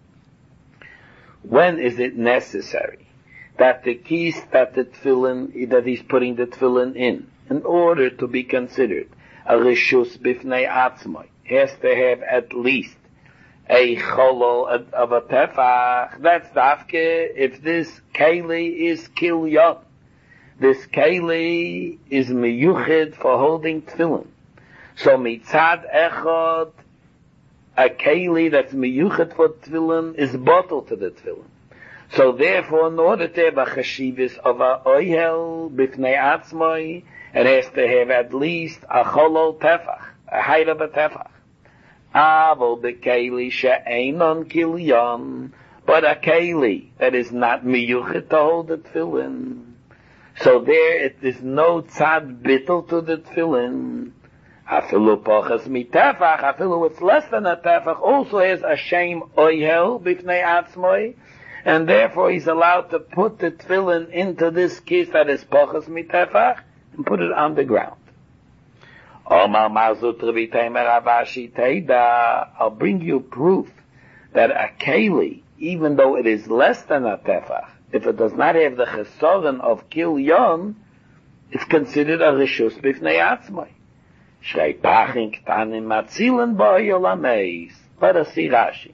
When is it necessary that the kis, that the tefillin, that he's putting the tefillin in order to be considered a rishus bifnei atzmai, has to have at least a cholol of a tefach? That's dafke if this keli is kilyon. This keli is miyuched for holding tefillin. So mitzad echad, a keli that's miyuched for tefillin is bottled to the tefillin. So therefore, in order to have a chashivas of a oihel b'fnei atzmai, it has to have at least a cholol tefach, a height of a tefach. Avol b'keili she'einon kilyon, but a keili that is not miyuchet to hold the tefillin. So there it is no tzad bittul to the tefillin. Afilu pochas mitefach, afilu it's less than a tefach, also has a shem oihel b'fnei atzmai, and therefore he's allowed to put the tefillin into this kis that is pochas mitefach and put it on the ground. I'll bring you proof that a keli, even though it is less than a tefach, if it does not have the chesoron of kilyon, it's considered a rishus b'fnei atzmai. Shrei pachin ktanim matzilen ba'oyel hameis. Let us see Rashi.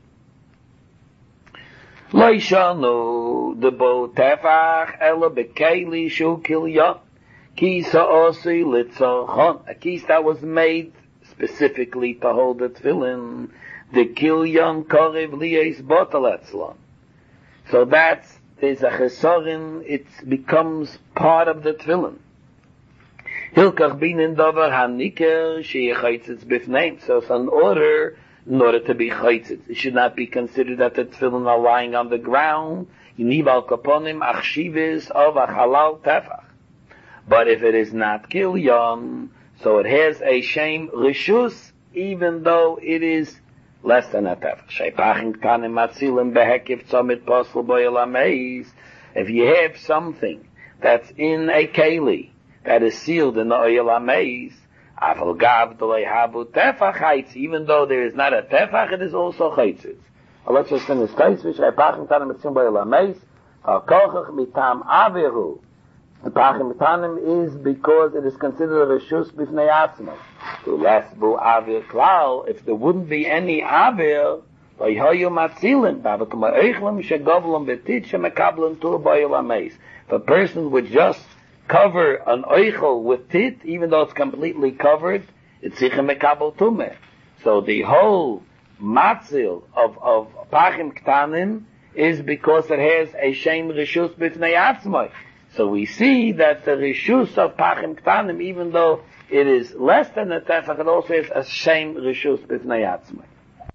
Lo yishanu the bo tefach ela bekeli shu kilyon kis ha'osi litzorchon, a kis that was made specifically to hold the tefillin, the kilyon korev liyes botel etzlon. So there's a chesorin, it becomes part of the tefillin. Hilkach binin davar haniker sheyechayitzitz bifneim. So it's an order, in order to be chayitzitz. It should not be considered that the tefillin are lying on the ground. Yiniv al kaponim achshivis of a halal tefach. But if it is not kilyon, so it has a shem rishus, even though it is less than a tefach. Sheipachin kanim matzilim behekif tzomit posel boyel hameis. If you have something that's in a keli, that is sealed in the oyel hameis, afal gav d'lei habu tefach chaitz, even though there is not a tefach, it is also chaitzis. Let's just finish. Sheipachin kanim matzilim boyel hameis, al kochach mitam averu, The Pachim Ktanim is because it is considered a Rishus B'fnei Atzmai. So less Bu Avir Klal, if there wouldn't be any Avir, if a person would just cover an oichel with tit, even though it's completely covered, it's sicher mekabel tumeh. So the whole matzil of Pachim Ktanim is because it has a shem rishus b'fnei atzmai. So we see that the rishus of Pachim Ktanim, even though it is less than a tefach, it also has a shem rishus b'fnei atzmai.